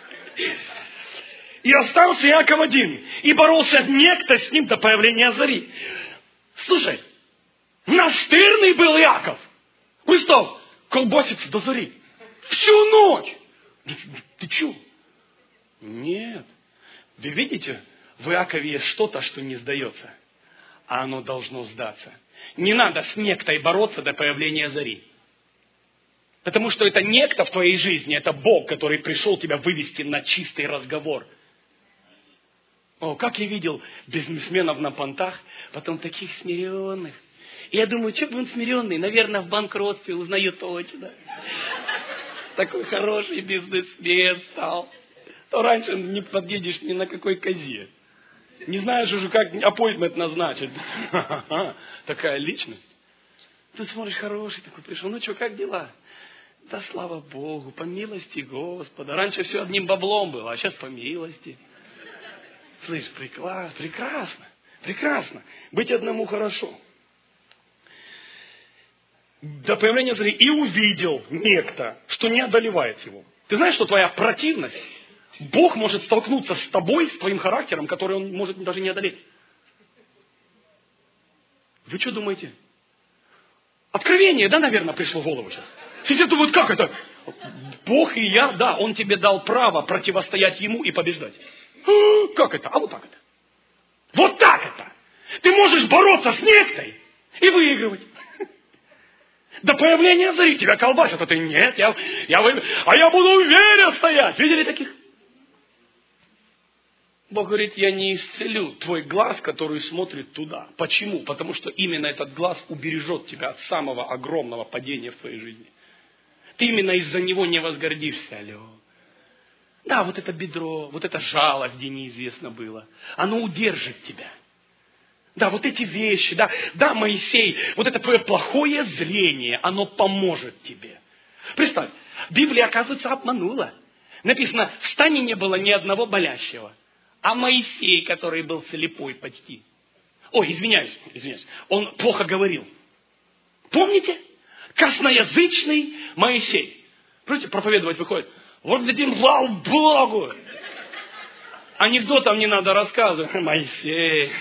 И остался Иаков один. И боролся некто с ним до появления зари. Слушай, настырный был Иаков. Представь, колбасится до зари. Всю ночь. Ты че? Нет. Вы видите, в Иакове есть что-то, что не сдается. А оно должно сдаться. Не надо с нектой бороться до появления зари. Потому что это некто в твоей жизни, это Бог, который пришел тебя вывести на чистый разговор. О, как я видел бизнесменов на понтах, потом таких смиренных. И я думаю, что бы он смиренный, наверное, в банкротстве, узнаю точно. Такой хороший бизнесмен стал. То раньше не подъедешь ни на какой козе. Не знаешь уже, как аппоинтмент назначить. Такая личность. Тут смотришь, хороший такой пришел. Ну что, как дела? Да слава Богу, по милости Господа. Раньше все одним баблом было, а сейчас по милости. Слышь, прекрасно, прекрасно, прекрасно. Быть одному хорошо. До появления зари и увидел некто, что не одолевает его. Ты знаешь, что твоя противность, Бог может столкнуться с тобой, с твоим характером, который он может даже не одолеть. Вы что думаете? Откровение, да, наверное, пришло в голову сейчас? Все думают, как это? Бог и я, да, Он тебе дал право противостоять Ему и побеждать. Как это? А вот так это. Вот так это. Ты можешь бороться с нектой и выигрывать. До появления зари тебя колбасят, а ты нет, я, я вы... а я буду уверенно стоять. Видели таких? Бог говорит, я не исцелю твой глаз, который смотрит туда. Почему? Потому что именно этот глаз убережет тебя от самого огромного падения в твоей жизни. Ты именно из-за него не возгордишься, алло. Да, вот это бедро, вот это жало, где неизвестно было, оно удержит тебя. Да, вот эти вещи, да, да, Моисей, вот это твое плохое зрение, оно поможет тебе. Представь, Библия, оказывается, обманула. Написано, в стане не было ни одного болящего. А Моисей, который был слепой почти. Ой, извиняюсь, извиняюсь, он плохо говорил. Помните? Косноязычный Моисей. Просто проповедовать выходит. Вот дадим славу Богу. Анекдотов не надо рассказывать. Моисей.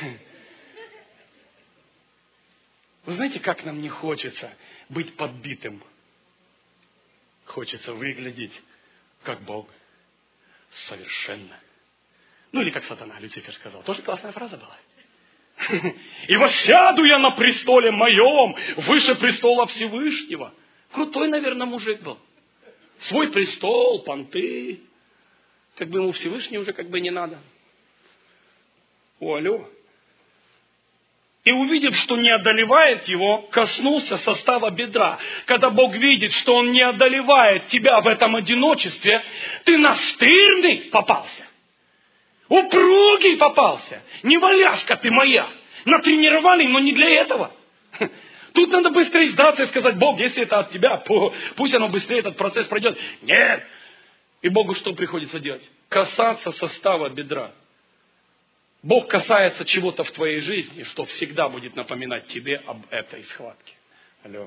Вы знаете, как нам не хочется быть подбитым? Хочется выглядеть, как Бог. Совершенно. Ну или как сатана, Люцифер сказал. Тоже классная фраза была. И воссяду я на престоле моем, выше престола Всевышнего. Крутой, наверное, мужик был. Свой престол, понты. Как бы ему Всевышний уже как бы не надо. О, алло. И увидев, что не одолевает его, коснулся состава бедра. Когда Бог видит, что Он не одолевает тебя в этом одиночестве, ты настырный попался. Упругий попался. Не валяшка ты моя. Натренировали, но не для этого. Тут надо быстрее сдаться и сказать, Бог, если это от тебя, пусть оно быстрее, этот процесс пройдет. Нет. И Богу что приходится делать? Касаться состава бедра. Бог касается чего-то в твоей жизни, что всегда будет напоминать тебе об этой схватке. Алло.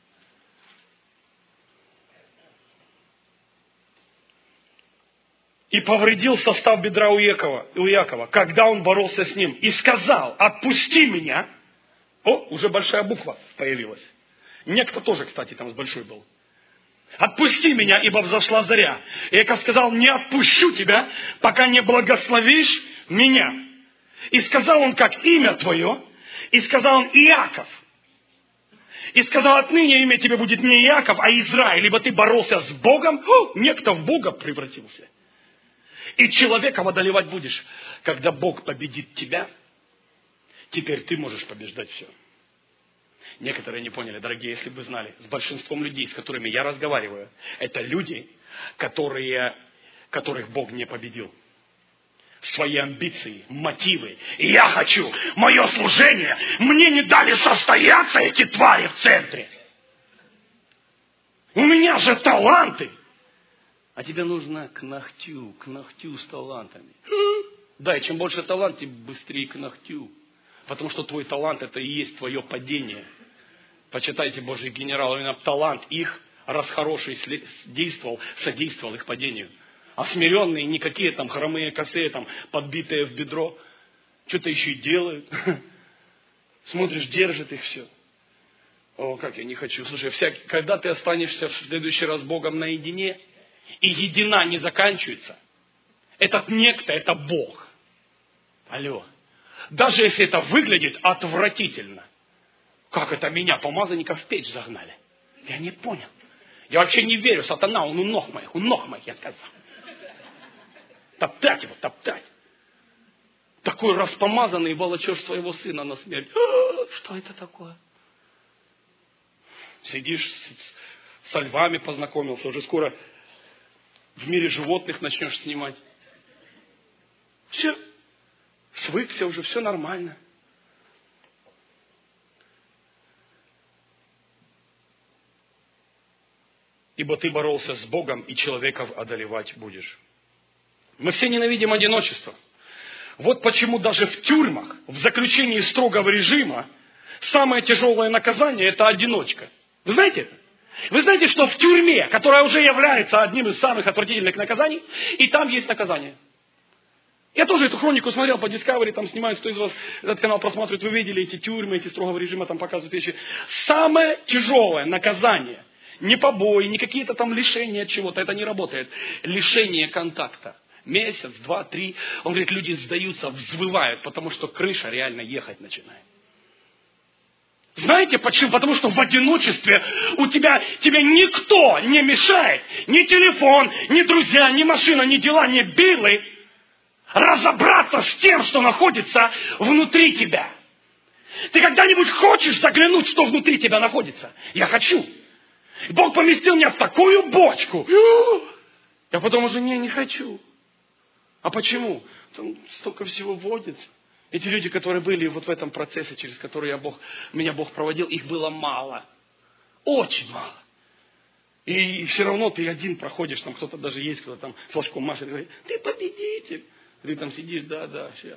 И повредил состав бедра у Якова, у Якова, когда он боролся с ним. И сказал, отпусти меня. О, уже большая буква появилась. Некто тоже, кстати, там с большой был. Отпусти меня, ибо взошла заря. И Яков сказал, не отпущу тебя, пока не благословишь меня. И сказал он, как имя твое. И сказал он, Иаков. И сказал, отныне имя тебе будет не Иаков, а Израиль. Ибо ты боролся с Богом, о, некто в Бога превратился. И человеком одолевать будешь. Когда Бог победит тебя, теперь ты можешь побеждать все. Некоторые не поняли, дорогие, если бы вы знали, с большинством людей, с которыми я разговариваю, это люди, которые, которых Бог не победил. Свои амбиции, мотивы. И я хочу, мое служение, мне не дали состояться эти твари в центре. У меня же таланты. А тебе нужно к ногтю, к ногтю с талантами. Да, и чем больше талант, тем быстрее к ногтю. Потому что твой талант, это и есть твое падение. Почитайте Божий генерал, именно талант их, раз хороший действовал, содействовал их падению. А смиренные, никакие там хромые, косые, там, подбитые в бедро, что-то еще и делают. Смотришь, держит их все. О, как я не хочу. Слушай, вся, когда ты останешься в следующий раз с Богом наедине, и едина не заканчивается, этот некто, это Бог. Алло. Даже если это выглядит отвратительно. Как это меня, помазанника, в печь загнали? Я не понял. Я вообще не верю, сатана, он у ног моих, у ног моих, я сказал. Топтать его, топтать. Такой распомазанный волочешь своего сына на смерть. А, что это такое? Сидишь с, со львами познакомился, уже скоро в мире животных начнешь снимать. Все. Свыкся уже, все нормально. Ибо ты боролся с Богом, и человеков одолевать будешь. Мы все ненавидим одиночество. Вот почему даже в тюрьмах, в заключении строгого режима, самое тяжелое наказание – это одиночка. Вы знаете это? Вы знаете, что в тюрьме, которая уже является одним из самых отвратительных наказаний, и там есть наказание. Я тоже эту хронику смотрел по Discovery, там снимают, кто из вас этот канал просматривает, вы видели эти тюрьмы, эти строгого режима, там показывают вещи. Самое тяжелое наказание, не побои, не какие-то там лишения от чего-то, это не работает. Лишение контакта. Месяц, два, три. Он говорит, люди сдаются, взвывают, потому что крыша реально ехать начинает. Знаете почему? Потому что в одиночестве у тебя, тебе никто не мешает. Ни телефон, ни друзья, ни машина, ни дела, ни билы. Разобраться с тем, что находится внутри тебя. Ты когда-нибудь хочешь заглянуть, что внутри тебя находится? Я хочу. Бог поместил меня в такую бочку. Я потом уже не, не хочу. А почему? Там столько всего вводится. Эти люди, которые были вот в этом процессе, через который я Бог, меня Бог проводил, их было мало. Очень мало. И, и все равно ты один проходишь, там кто-то даже есть, кто-то там флажком машет и говорит, ты победитель. Ты там сидишь, да, да, сейчас.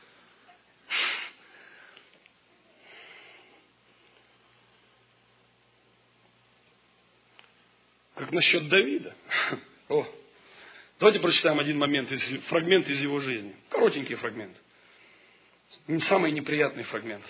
Как насчет Давида? О, давайте прочитаем один момент, из, фрагмент из его жизни. Коротенький фрагмент. Не самый неприятный фрагмент.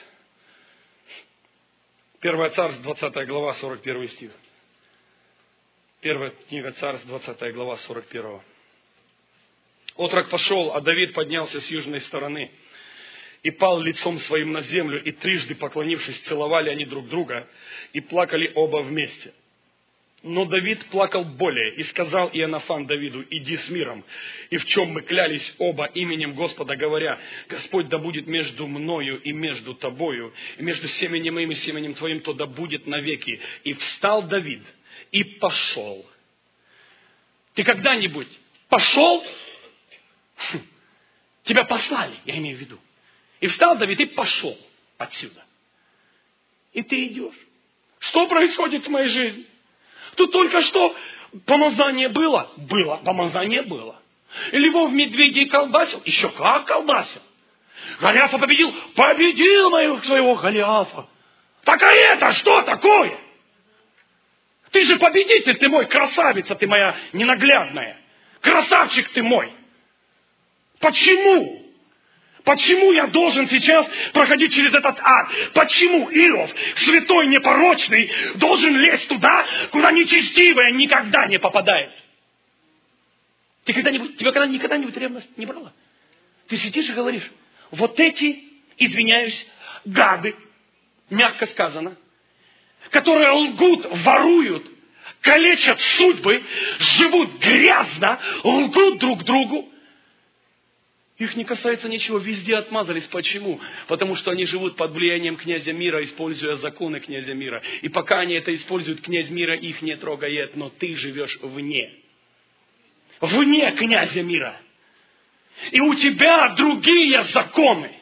Первое Царств, двадцатая глава, сорок первый стих. Первая книга Царств, двадцатая глава, сорок первого. Отрок пошел, а Давид поднялся с южной стороны и пал лицом своим на землю, и трижды поклонившись, целовали они друг друга и плакали оба вместе. Но Давид плакал более, и сказал Иоаннафан Давиду, иди с миром, и в чем мы клялись оба именем Господа, говоря, Господь да будет между мною и между тобою, и между семенем моим и семенем твоим, то да будет навеки. И встал Давид, и пошел. Ты когда-нибудь пошел? Тебя послали, я имею в виду. И встал Давид и пошел отсюда. И ты идешь. Что происходит в моей жизни? Тут только что помазание было? Было. Помазание было. Львов медведей колбасил? Еще как колбасил. Голиафа победил? Победил моего своего Голиафа. Так а это что такое? Ты же победитель, ты мой, красавица ты моя ненаглядная. Красавчик ты мой. Почему? Почему я должен сейчас проходить через этот ад? Почему Иов, святой, непорочный, должен лезть туда, куда нечестивое никогда не попадает? Ты когда-нибудь, тебя когда, никогда-нибудь ревность не брала? Ты сидишь и говоришь, вот эти, извиняюсь, гады, мягко сказано, которые лгут, воруют, калечат судьбы, живут грязно, лгут друг другу, их не касается ничего, везде отмазались. Почему? Потому что они живут под влиянием князя мира, используя законы князя мира. И пока они это используют, князь мира их не трогает, но ты живешь вне. Вне князя мира. И у тебя другие законы.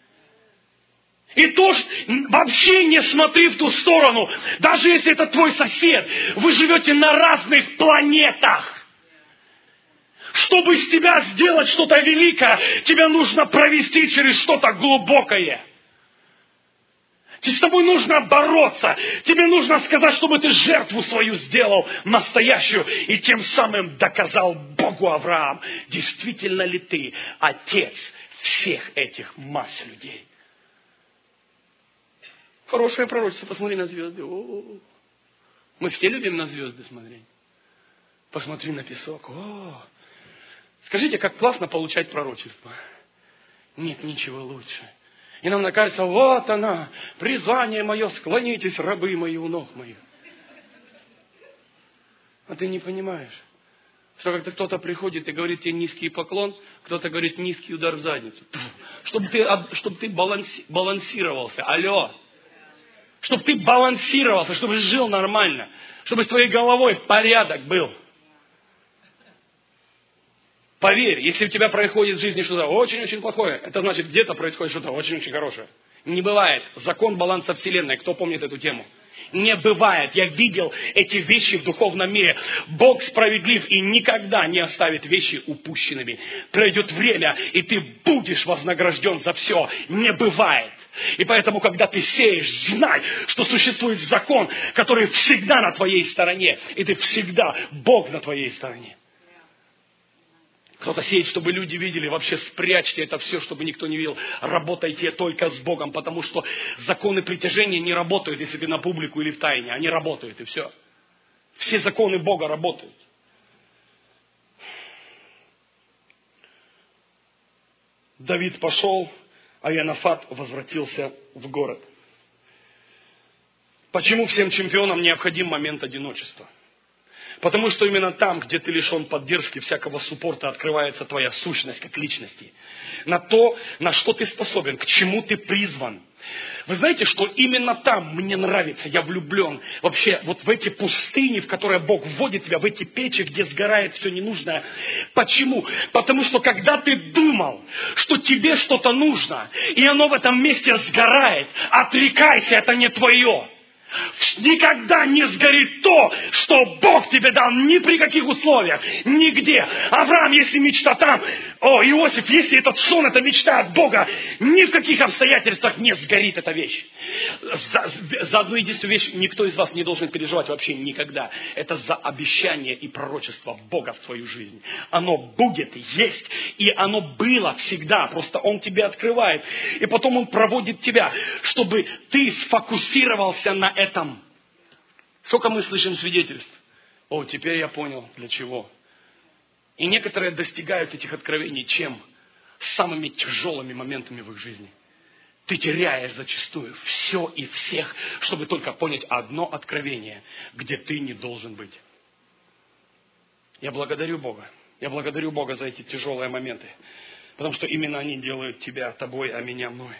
И то, что вообще не смотри в ту сторону, даже если это твой сосед, вы живете на разных планетах. Чтобы из тебя сделать что-то великое, тебе нужно провести через что-то глубокое. С тобой нужно бороться. Тебе нужно сказать, чтобы ты жертву свою сделал настоящую. И тем самым доказал Богу Авраам, действительно ли ты отец всех этих масс людей. Хорошее пророчество. Посмотри на звезды. О-о-о. Мы все любим на звезды смотреть. Посмотри на песок. О-о-о. Скажите, как классно получать пророчество. Нет ничего лучше. И нам кажется, вот она, призвание мое, склонитесь, рабы мои, у ног моих. А ты не понимаешь, что когда кто-то приходит и говорит тебе низкий поклон, кто-то говорит низкий удар в задницу. Чтобы ты, чтобы ты баланси, балансировался. Алло. Чтобы ты балансировался, чтобы жил нормально. Чтобы с твоей головой порядок был. Поверь, если у тебя происходит в жизни что-то очень-очень плохое, это значит, где-то происходит что-то очень-очень хорошее. Не бывает. Закон баланса Вселенной. Кто помнит эту тему? Не бывает. Я видел эти вещи в духовном мире. Бог справедлив и никогда не оставит вещи упущенными. Пройдет время, и ты будешь вознагражден за все. Не бывает. И поэтому, когда ты сеешь, знай, что существует закон, который всегда на твоей стороне. И ты всегда, Бог на твоей стороне. Кто-то сеет, чтобы люди видели. Вообще спрячьте это все, чтобы никто не видел. Работайте только с Богом, потому что законы притяжения не работают, если ты на публику или в тайне. Они работают, и все. Все законы Бога работают. Давид пошел, а Иоаннафат возвратился в город. Почему всем чемпионам необходим момент одиночества? Потому что именно там, где ты лишен поддержки, всякого суппорта, открывается твоя сущность как личности. На то, на что ты способен, к чему ты призван. Вы знаете, что именно там мне нравится, я влюблен вообще вот в эти пустыни, в которые Бог вводит тебя, в эти печи, где сгорает все ненужное. Почему? Потому что когда ты думал, что тебе что-то нужно, и оно в этом месте сгорает, отрекайся, это не твое. Никогда не сгорит то, что Бог тебе дал, ни при каких условиях, нигде. Авраам, если мечта там, о, Иосиф, если этот сон, это мечта от Бога, ни в каких обстоятельствах не сгорит эта вещь. За, за одну единственную вещь никто из вас не должен переживать вообще никогда. Это за обещание и пророчество Бога в твою жизнь. Оно будет, есть, и оно было всегда, просто Он тебе открывает. И потом Он проводит тебя, чтобы ты сфокусировался на этом. Сколько мы слышим свидетельств? О, теперь я понял, для чего. И некоторые достигают этих откровений чем? Самыми тяжелыми моментами в их жизни. Ты теряешь зачастую все и всех, чтобы только понять одно откровение, где ты не должен быть. Я благодарю Бога. Я благодарю Бога за эти тяжелые моменты. Потому что именно они делают тебя тобой, а меня мной.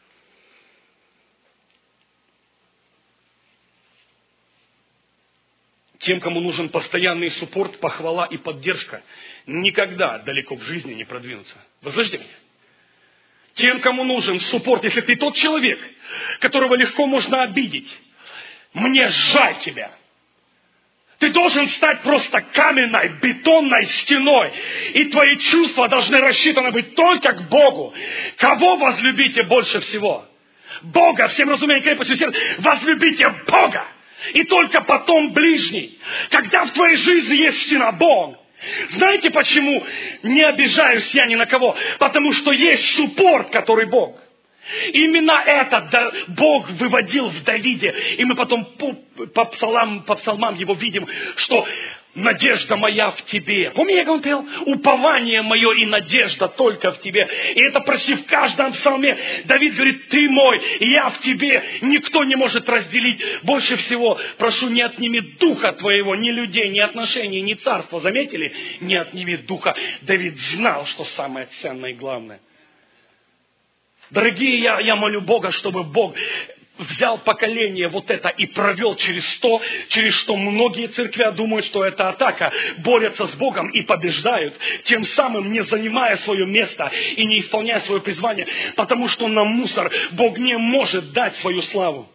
Тем, кому нужен постоянный суппорт, похвала и поддержка, никогда далеко в жизни не продвинутся. Вы слышите меня? Тем, кому нужен суппорт, если ты тот человек, которого легко можно обидеть, мне жаль тебя. Ты должен стать просто каменной, бетонной стеной. И твои чувства должны рассчитаны быть только к Богу. Кого возлюбите больше всего? Бога, всем разумением крепостью сердца. Возлюбите Бога. И только потом ближний. Когда в твоей жизни есть стена Бог. Знаете, почему не обижаюсь я ни на кого? Потому что есть суппорт, который Бог. Именно это Бог выводил в Давиде. И мы потом по, по, псалам, по псалмам его видим, что надежда моя в тебе. Помните, как он пел? Упование мое и надежда только в тебе. И это почти в каждом псалме. Давид говорит, ты мой, и я в тебе. Никто не может разделить. Больше всего прошу, не отними духа твоего, ни людей, ни отношений, ни царства. Заметили? Не отними духа. Давид знал, что самое ценное и главное. Дорогие, я, я молю Бога, чтобы Бог взял поколение вот это и провел через то, через что многие церкви думают, что это атака, борются с Богом и побеждают, тем самым не занимая свое место и не исполняя свое призвание, потому что на мусор Бог не может дать свою славу.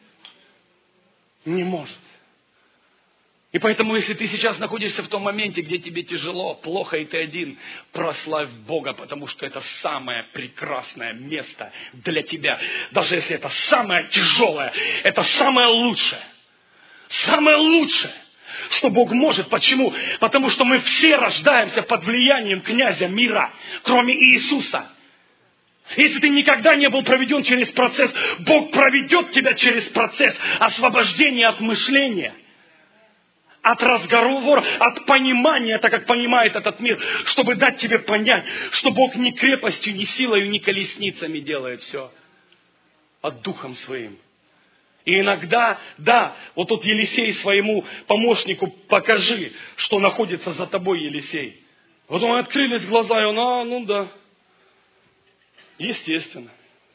Не может. И поэтому, если ты сейчас находишься в том моменте, где тебе тяжело, плохо, и ты один, прославь Бога, потому что это самое прекрасное место для тебя. Даже если это самое тяжелое, это самое лучшее. Самое лучшее, что Бог может. Почему? Потому что мы все рождаемся под влиянием князя мира, кроме Иисуса. Если ты никогда не был проведен через процесс, Бог проведет тебя через процесс освобождения от мышления. От разговора, от понимания, так как понимает этот мир, чтобы дать тебе понять, что Бог ни крепостью, ни силой, ни колесницами делает все, а духом своим. И иногда, да, вот тут Елисей своему помощнику покажи, что находится за тобой, Елисей. Вот он открылись глаза, и он, а, ну да, естественно,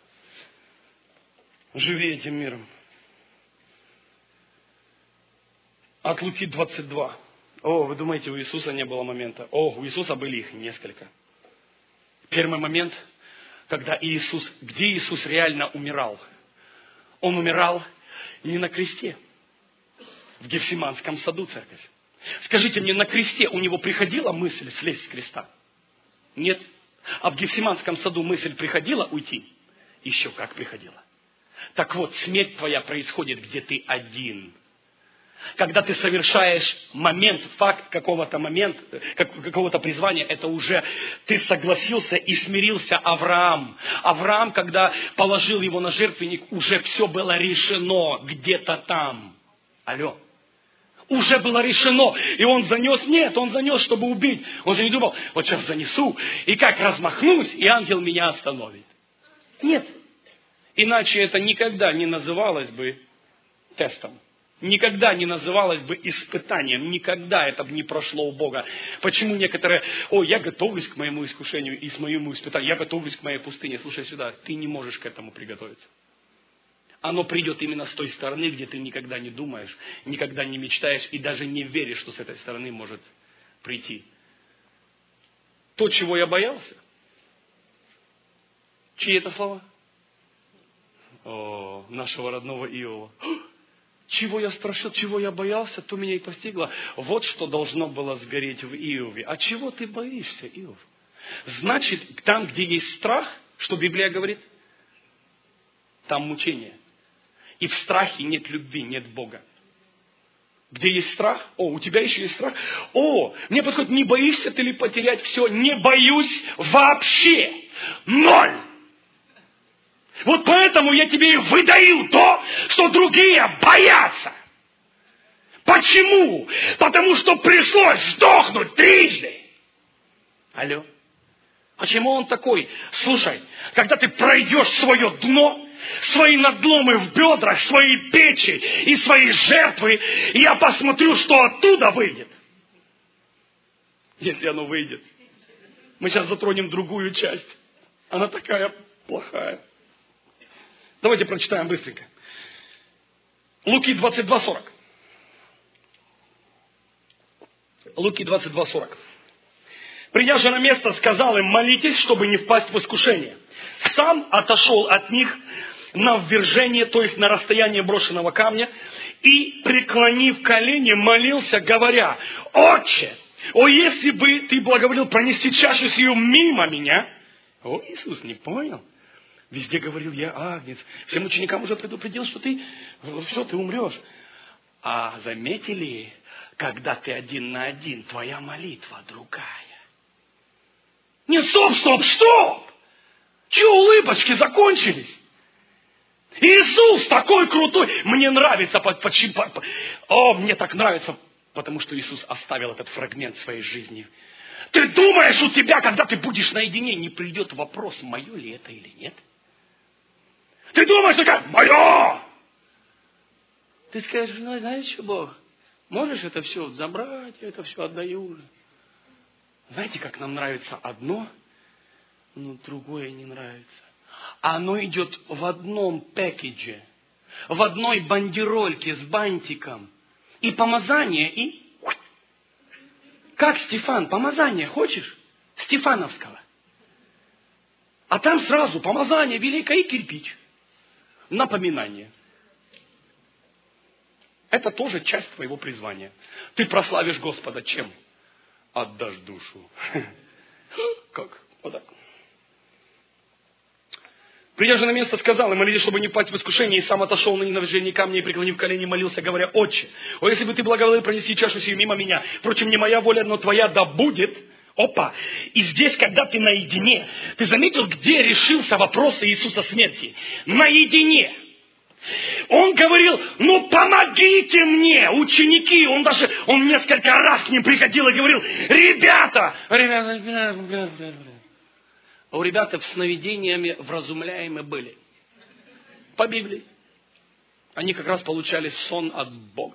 живи этим миром. От Луки двадцать два. О, вы думаете, у Иисуса не было момента? О, у Иисуса были их несколько. Первый момент, когда Иисус, где Иисус реально умирал? Он умирал не на кресте, в Гефсиманском саду, церковь. Скажите мне, на кресте у него приходила мысль слезть с креста? Нет. А в Гефсиманском саду мысль приходила уйти? Еще как приходила. Так вот, смерть твоя происходит, где ты один. Когда ты совершаешь момент, факт какого-то момента, какого-то призвания, это уже ты согласился и смирился Авраам. Авраам, когда положил его на жертвенник, уже все было решено где-то там. Алло. Уже было решено. И он занес, нет, он занес, чтобы убить. Он же не думал, вот сейчас занесу, и как размахнусь, и ангел меня остановит. Нет. Иначе это никогда не называлось бы тестом. Никогда не называлось бы испытанием. Никогда это бы не прошло у Бога. Почему некоторые, о, я готовлюсь к моему искушению и к моему испытанию, я готовлюсь к моей пустыне. Слушай сюда, ты не можешь к этому приготовиться. Оно придет именно с той стороны, где ты никогда не думаешь, никогда не мечтаешь и даже не веришь, что с этой стороны может прийти. То, чего я боялся. Чьи это слова? О, нашего родного Иова. Чего я страшил, чего я боялся, то меня и постигло. Вот что должно было сгореть в Иове. А чего ты боишься, Иов? Значит, там, где есть страх, что Библия говорит, там мучение. И в страхе нет любви, нет Бога. Где есть страх? О, у тебя еще есть страх? О, мне подходит, не боишься ты ли потерять все? Не боюсь вообще. Ноль. Вот поэтому я тебе и выдаю то, что другие боятся. Почему? Потому что пришлось сдохнуть трижды. Алло. Почему он такой? Слушай, когда ты пройдешь свое дно, свои надломы в бедрах, свои печи и свои жертвы, я посмотрю, что оттуда выйдет. Если оно выйдет. Мы сейчас затронем другую часть. Она такая плохая. Давайте прочитаем быстренько. Луки двадцать два сорок. Луки двадцать два сорок. Придя же на место, сказал им, молитесь, чтобы не впасть в искушение. Сам отошел от них на ввержение, то есть на расстояние брошенного камня, и, преклонив колени, молился, говоря, Отче, о, если бы ты благоволил пронести чашу сию мимо меня. О, Иисус не понял. Везде говорил я, Агнец. Всем ученикам уже предупредил, что ты, все, ты умрешь. А заметили, когда ты один на один, твоя молитва другая. Нет, стоп, стоп, стоп! Чего улыбочки закончились? Иисус такой крутой. Мне нравится, почему, о, мне так нравится, потому что Иисус оставил этот фрагмент своей жизни. Ты думаешь, у тебя, когда ты будешь наедине, не придет вопрос, мое ли это или нет? Ты думаешь, что как, мое! Ты скажешь, ну, знаешь что, Бог, можешь это все забрать, я это все отдаю уже. Знаете, как нам нравится одно, но другое не нравится. Оно идет в одном пэкэдже, в одной бандерольке с бантиком. И помазание, и... Как Стефан, помазание хочешь? Стефановского. А там сразу помазание великое и кирпич. Напоминание. Это тоже часть твоего призвания. Ты прославишь Господа чем? Отдашь душу. Как? Вот так. Придя же на место, сказал, и молились, чтобы не впасть в искушение, и сам отошел на ненавижение камня и, преклонив колени, молился, говоря, Отче, о, если бы ты благоволил пронести чашу сию мимо меня, впрочем, не моя воля, но твоя да будет. Опа! И здесь, когда ты наедине, ты заметил, где решился вопрос Иисуса смерти? Наедине. Он говорил, ну помогите мне, ученики. Он даже, он несколько раз к ним приходил и говорил, ребята, ребята, ребята, ребята. А у ребят в сновидениями вразумляемы были. По Библии. Они как раз получали сон от Бога.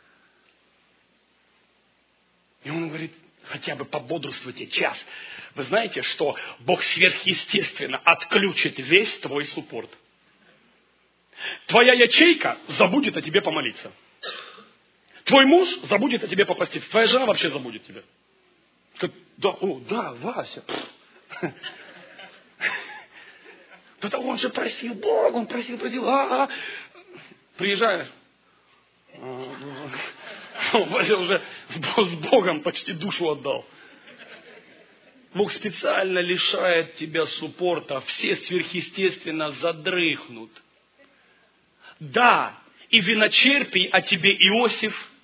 И он говорит, хотя бы пободрствуйте час. Вы знаете, что Бог сверхъестественно отключит весь твой суппорт. Твоя ячейка забудет о тебе помолиться. Твой муж забудет о тебе попаститься. Твоя жена вообще забудет тебя. Да, о, да, Вася. Да он же просил Бога, он просил, просил. А, а. Приезжаешь. Вася уже с Богом почти душу отдал. Бог специально лишает тебя суппорта. Все сверхъестественно задрыхнут. Да, и виночерпий о тебе Иосиф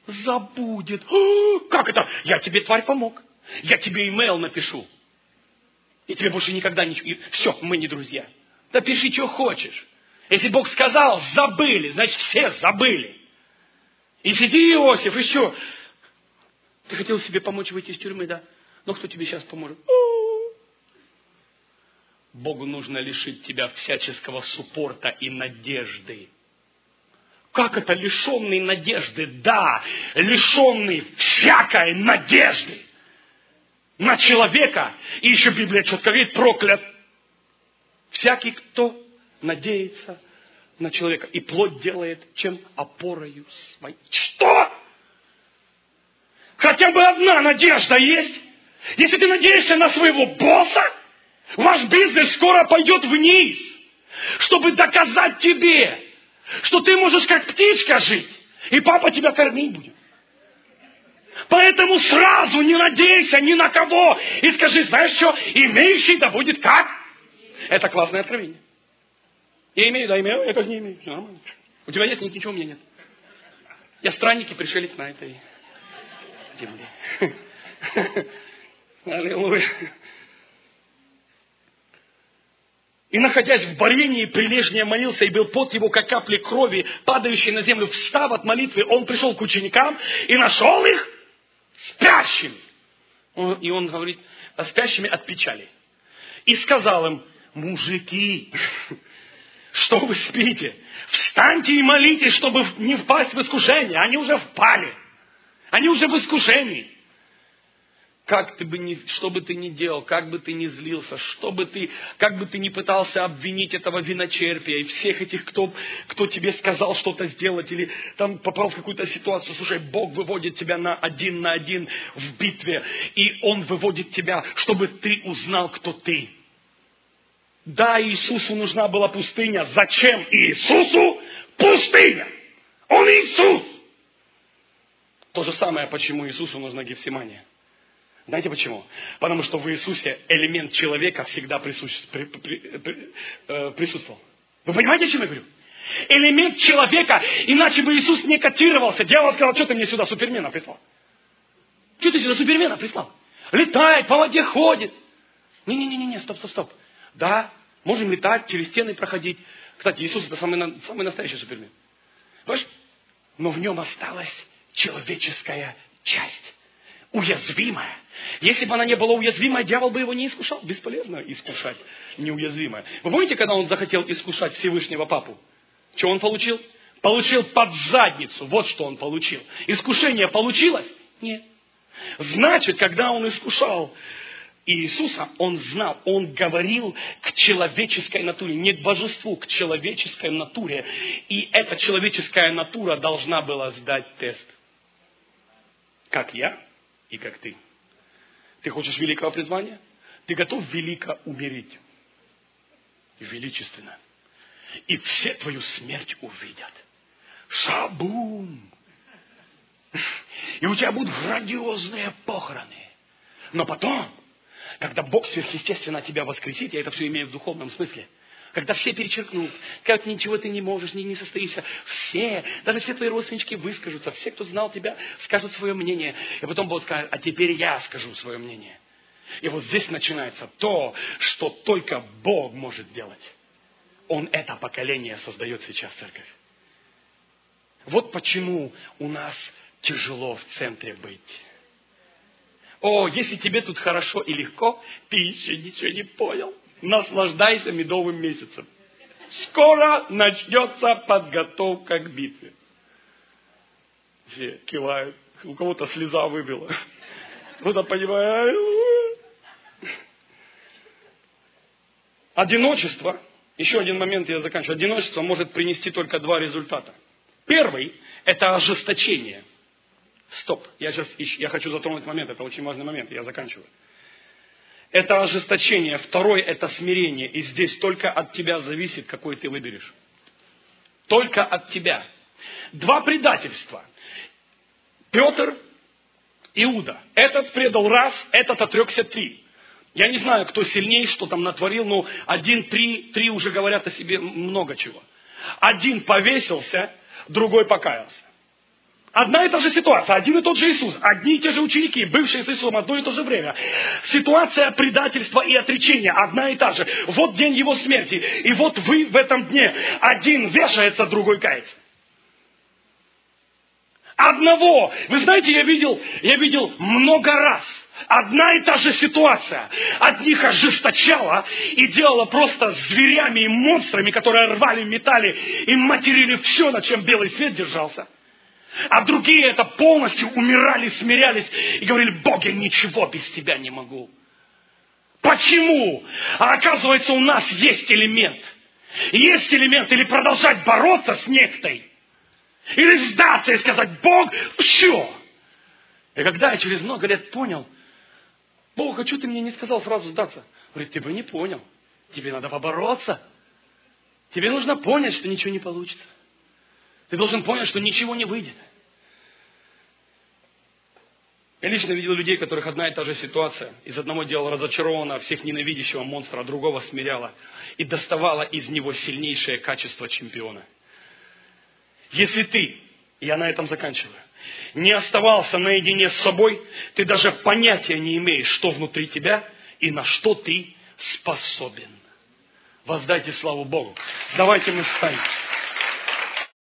забудет. О, как это? Я тебе, тварь, помог. Я тебе имейл напишу. И тебе больше никогда ничего... Все, мы не друзья. Да пиши, что хочешь. Если Бог сказал, забыли, значит, все забыли. И сиди, Иосиф, еще. Ты хотел себе помочь выйти из тюрьмы, да? Но кто тебе сейчас поможет? Богу нужно лишить тебя всяческого суппорта и надежды. Как это лишенный надежды? Да, лишенный всякой надежды на человека. И еще Библия четко говорит, проклят всякий, кто надеется на человека. И плоть делает чем? Опорою своей. Что? Хотя бы одна надежда есть? Если ты надеешься на своего босса, ваш бизнес скоро пойдет вниз, чтобы доказать тебе, что ты можешь как птичка жить, и папа тебя кормить будет. Поэтому сразу не надейся ни на кого. И скажи, знаешь что, имеющий да будет как? Это классное откровение. Я имею, да имею, я как не имею. Все нормально. У тебя есть, ничего у меня нет. Я странник и пришелец на этой земле. Аллилуйя. И, находясь в борении, прилежнее молился, и был пот его, как капли крови, падающие на землю. Встав от молитвы, он пришел к ученикам и нашел их спящими. И он говорит, спящими от печали. И сказал им, мужики, что вы спите? Встаньте и молитесь, чтобы не впасть в искушение. Они уже впали. Они уже в искушении. Как ты бы ни, что бы ты ни делал, как бы ты ни злился, что бы ты, как бы ты ни пытался обвинить этого виночерпия и всех этих, кто, кто тебе сказал что-то сделать или там попал в какую-то ситуацию, слушай, Бог выводит тебя на один на один в битве, и Он выводит тебя, чтобы ты узнал, кто ты. Да, Иисусу нужна была пустыня. Зачем Иисусу пустыня? Он Иисус. То же самое, почему Иисусу нужна Гефсимания. Знаете почему? Потому что в Иисусе элемент человека всегда присущ- при, при, при, э, присутствовал. Вы понимаете, о чем я говорю? Элемент человека, иначе бы Иисус не котировался. Дьявол сказал, что ты мне сюда супермена прислал? Что ты сюда супермена прислал? Летает, по воде ходит. Не-не-не, стоп, стоп, стоп. Да, можем летать, через стены проходить. Кстати, Иисус это самый, самый настоящий супермен. Понимаешь? Но в нем осталась человеческая часть. Уязвимая. Если бы она не была уязвимая, дьявол бы его не искушал. Бесполезно искушать неуязвимое. Вы помните, когда он захотел искушать Всевышнего Папу? Что он получил? Получил под задницу. Вот что он получил. Искушение получилось? Нет. Значит, когда он искушал Иисуса, он знал, он говорил к человеческой натуре, не к божеству, к человеческой натуре. И эта человеческая натура должна была сдать тест. Как я и как ты. Ты хочешь великого призвания? Ты готов велико умереть? Величественно. И все твою смерть увидят. Шабум! И у тебя будут грандиозные похороны. Но потом, когда Бог сверхъестественно тебя воскресит, я это все имею в духовном смысле, когда все перечеркнут, как ничего ты не можешь, не, не состоишься, все, даже все твои родственнички выскажутся, все, кто знал тебя, скажут свое мнение. И потом Бог скажет, а теперь я скажу свое мнение. И вот здесь начинается то, что только Бог может делать. Он это поколение создает сейчас, церковь. Вот почему у нас тяжело в центре быть. О, если тебе тут хорошо и легко, ты еще ничего не понял. Наслаждайся медовым месяцем. Скоро начнется подготовка к битве. Все кивают. У кого-то слеза выбила. Кто-то понимает. Одиночество, еще один момент, я заканчиваю. Одиночество может принести только два результата. Первый – это ожесточение. Стоп, я сейчас я хочу затронуть момент, это очень важный момент, я заканчиваю. Это ожесточение. Второй – это смирение. И здесь только от тебя зависит, какой ты выберешь. Только от тебя. Два предательства. Петр, Иуда. Этот предал раз, этот отрекся три. Я не знаю, кто сильнее, что там натворил, но один, три, три уже говорят о себе много чего. Один повесился, другой покаялся. Одна и та же ситуация, один и тот же Иисус, одни и те же ученики, бывшие с Иисусом одно и то же время. Ситуация предательства и отречения одна и та же. Вот день его смерти, и вот вы в этом дне. Один вешается, другой кается. Одного. Вы знаете, я видел, я видел много раз. Одна и та же ситуация. Одних ожесточала и делала просто зверями и монстрами, которые рвали, метали и материли все, на чем белый свет держался. А другие это полностью умирали, смирялись и говорили: Бог, я ничего без тебя не могу. Почему? А оказывается, у нас есть элемент. Есть элемент или продолжать бороться с нектой, или сдаться и сказать: Бог, все. И когда я через много лет понял: Бог, а что ты мне не сказал сразу сдаться? Говорит: ты бы не понял. Тебе надо побороться. Тебе нужно понять, что ничего не получится. Ты должен понять, что ничего не выйдет. Я лично видел людей, у которых одна и та же ситуация. Из одного дела разочарованного, всех ненавидящего монстра, а другого смиряла. И доставала из него сильнейшее качество чемпиона. Если ты, я на этом заканчиваю, не оставался наедине с собой, ты даже понятия не имеешь, что внутри тебя и на что ты способен. Воздайте славу Богу. Давайте мы встанем.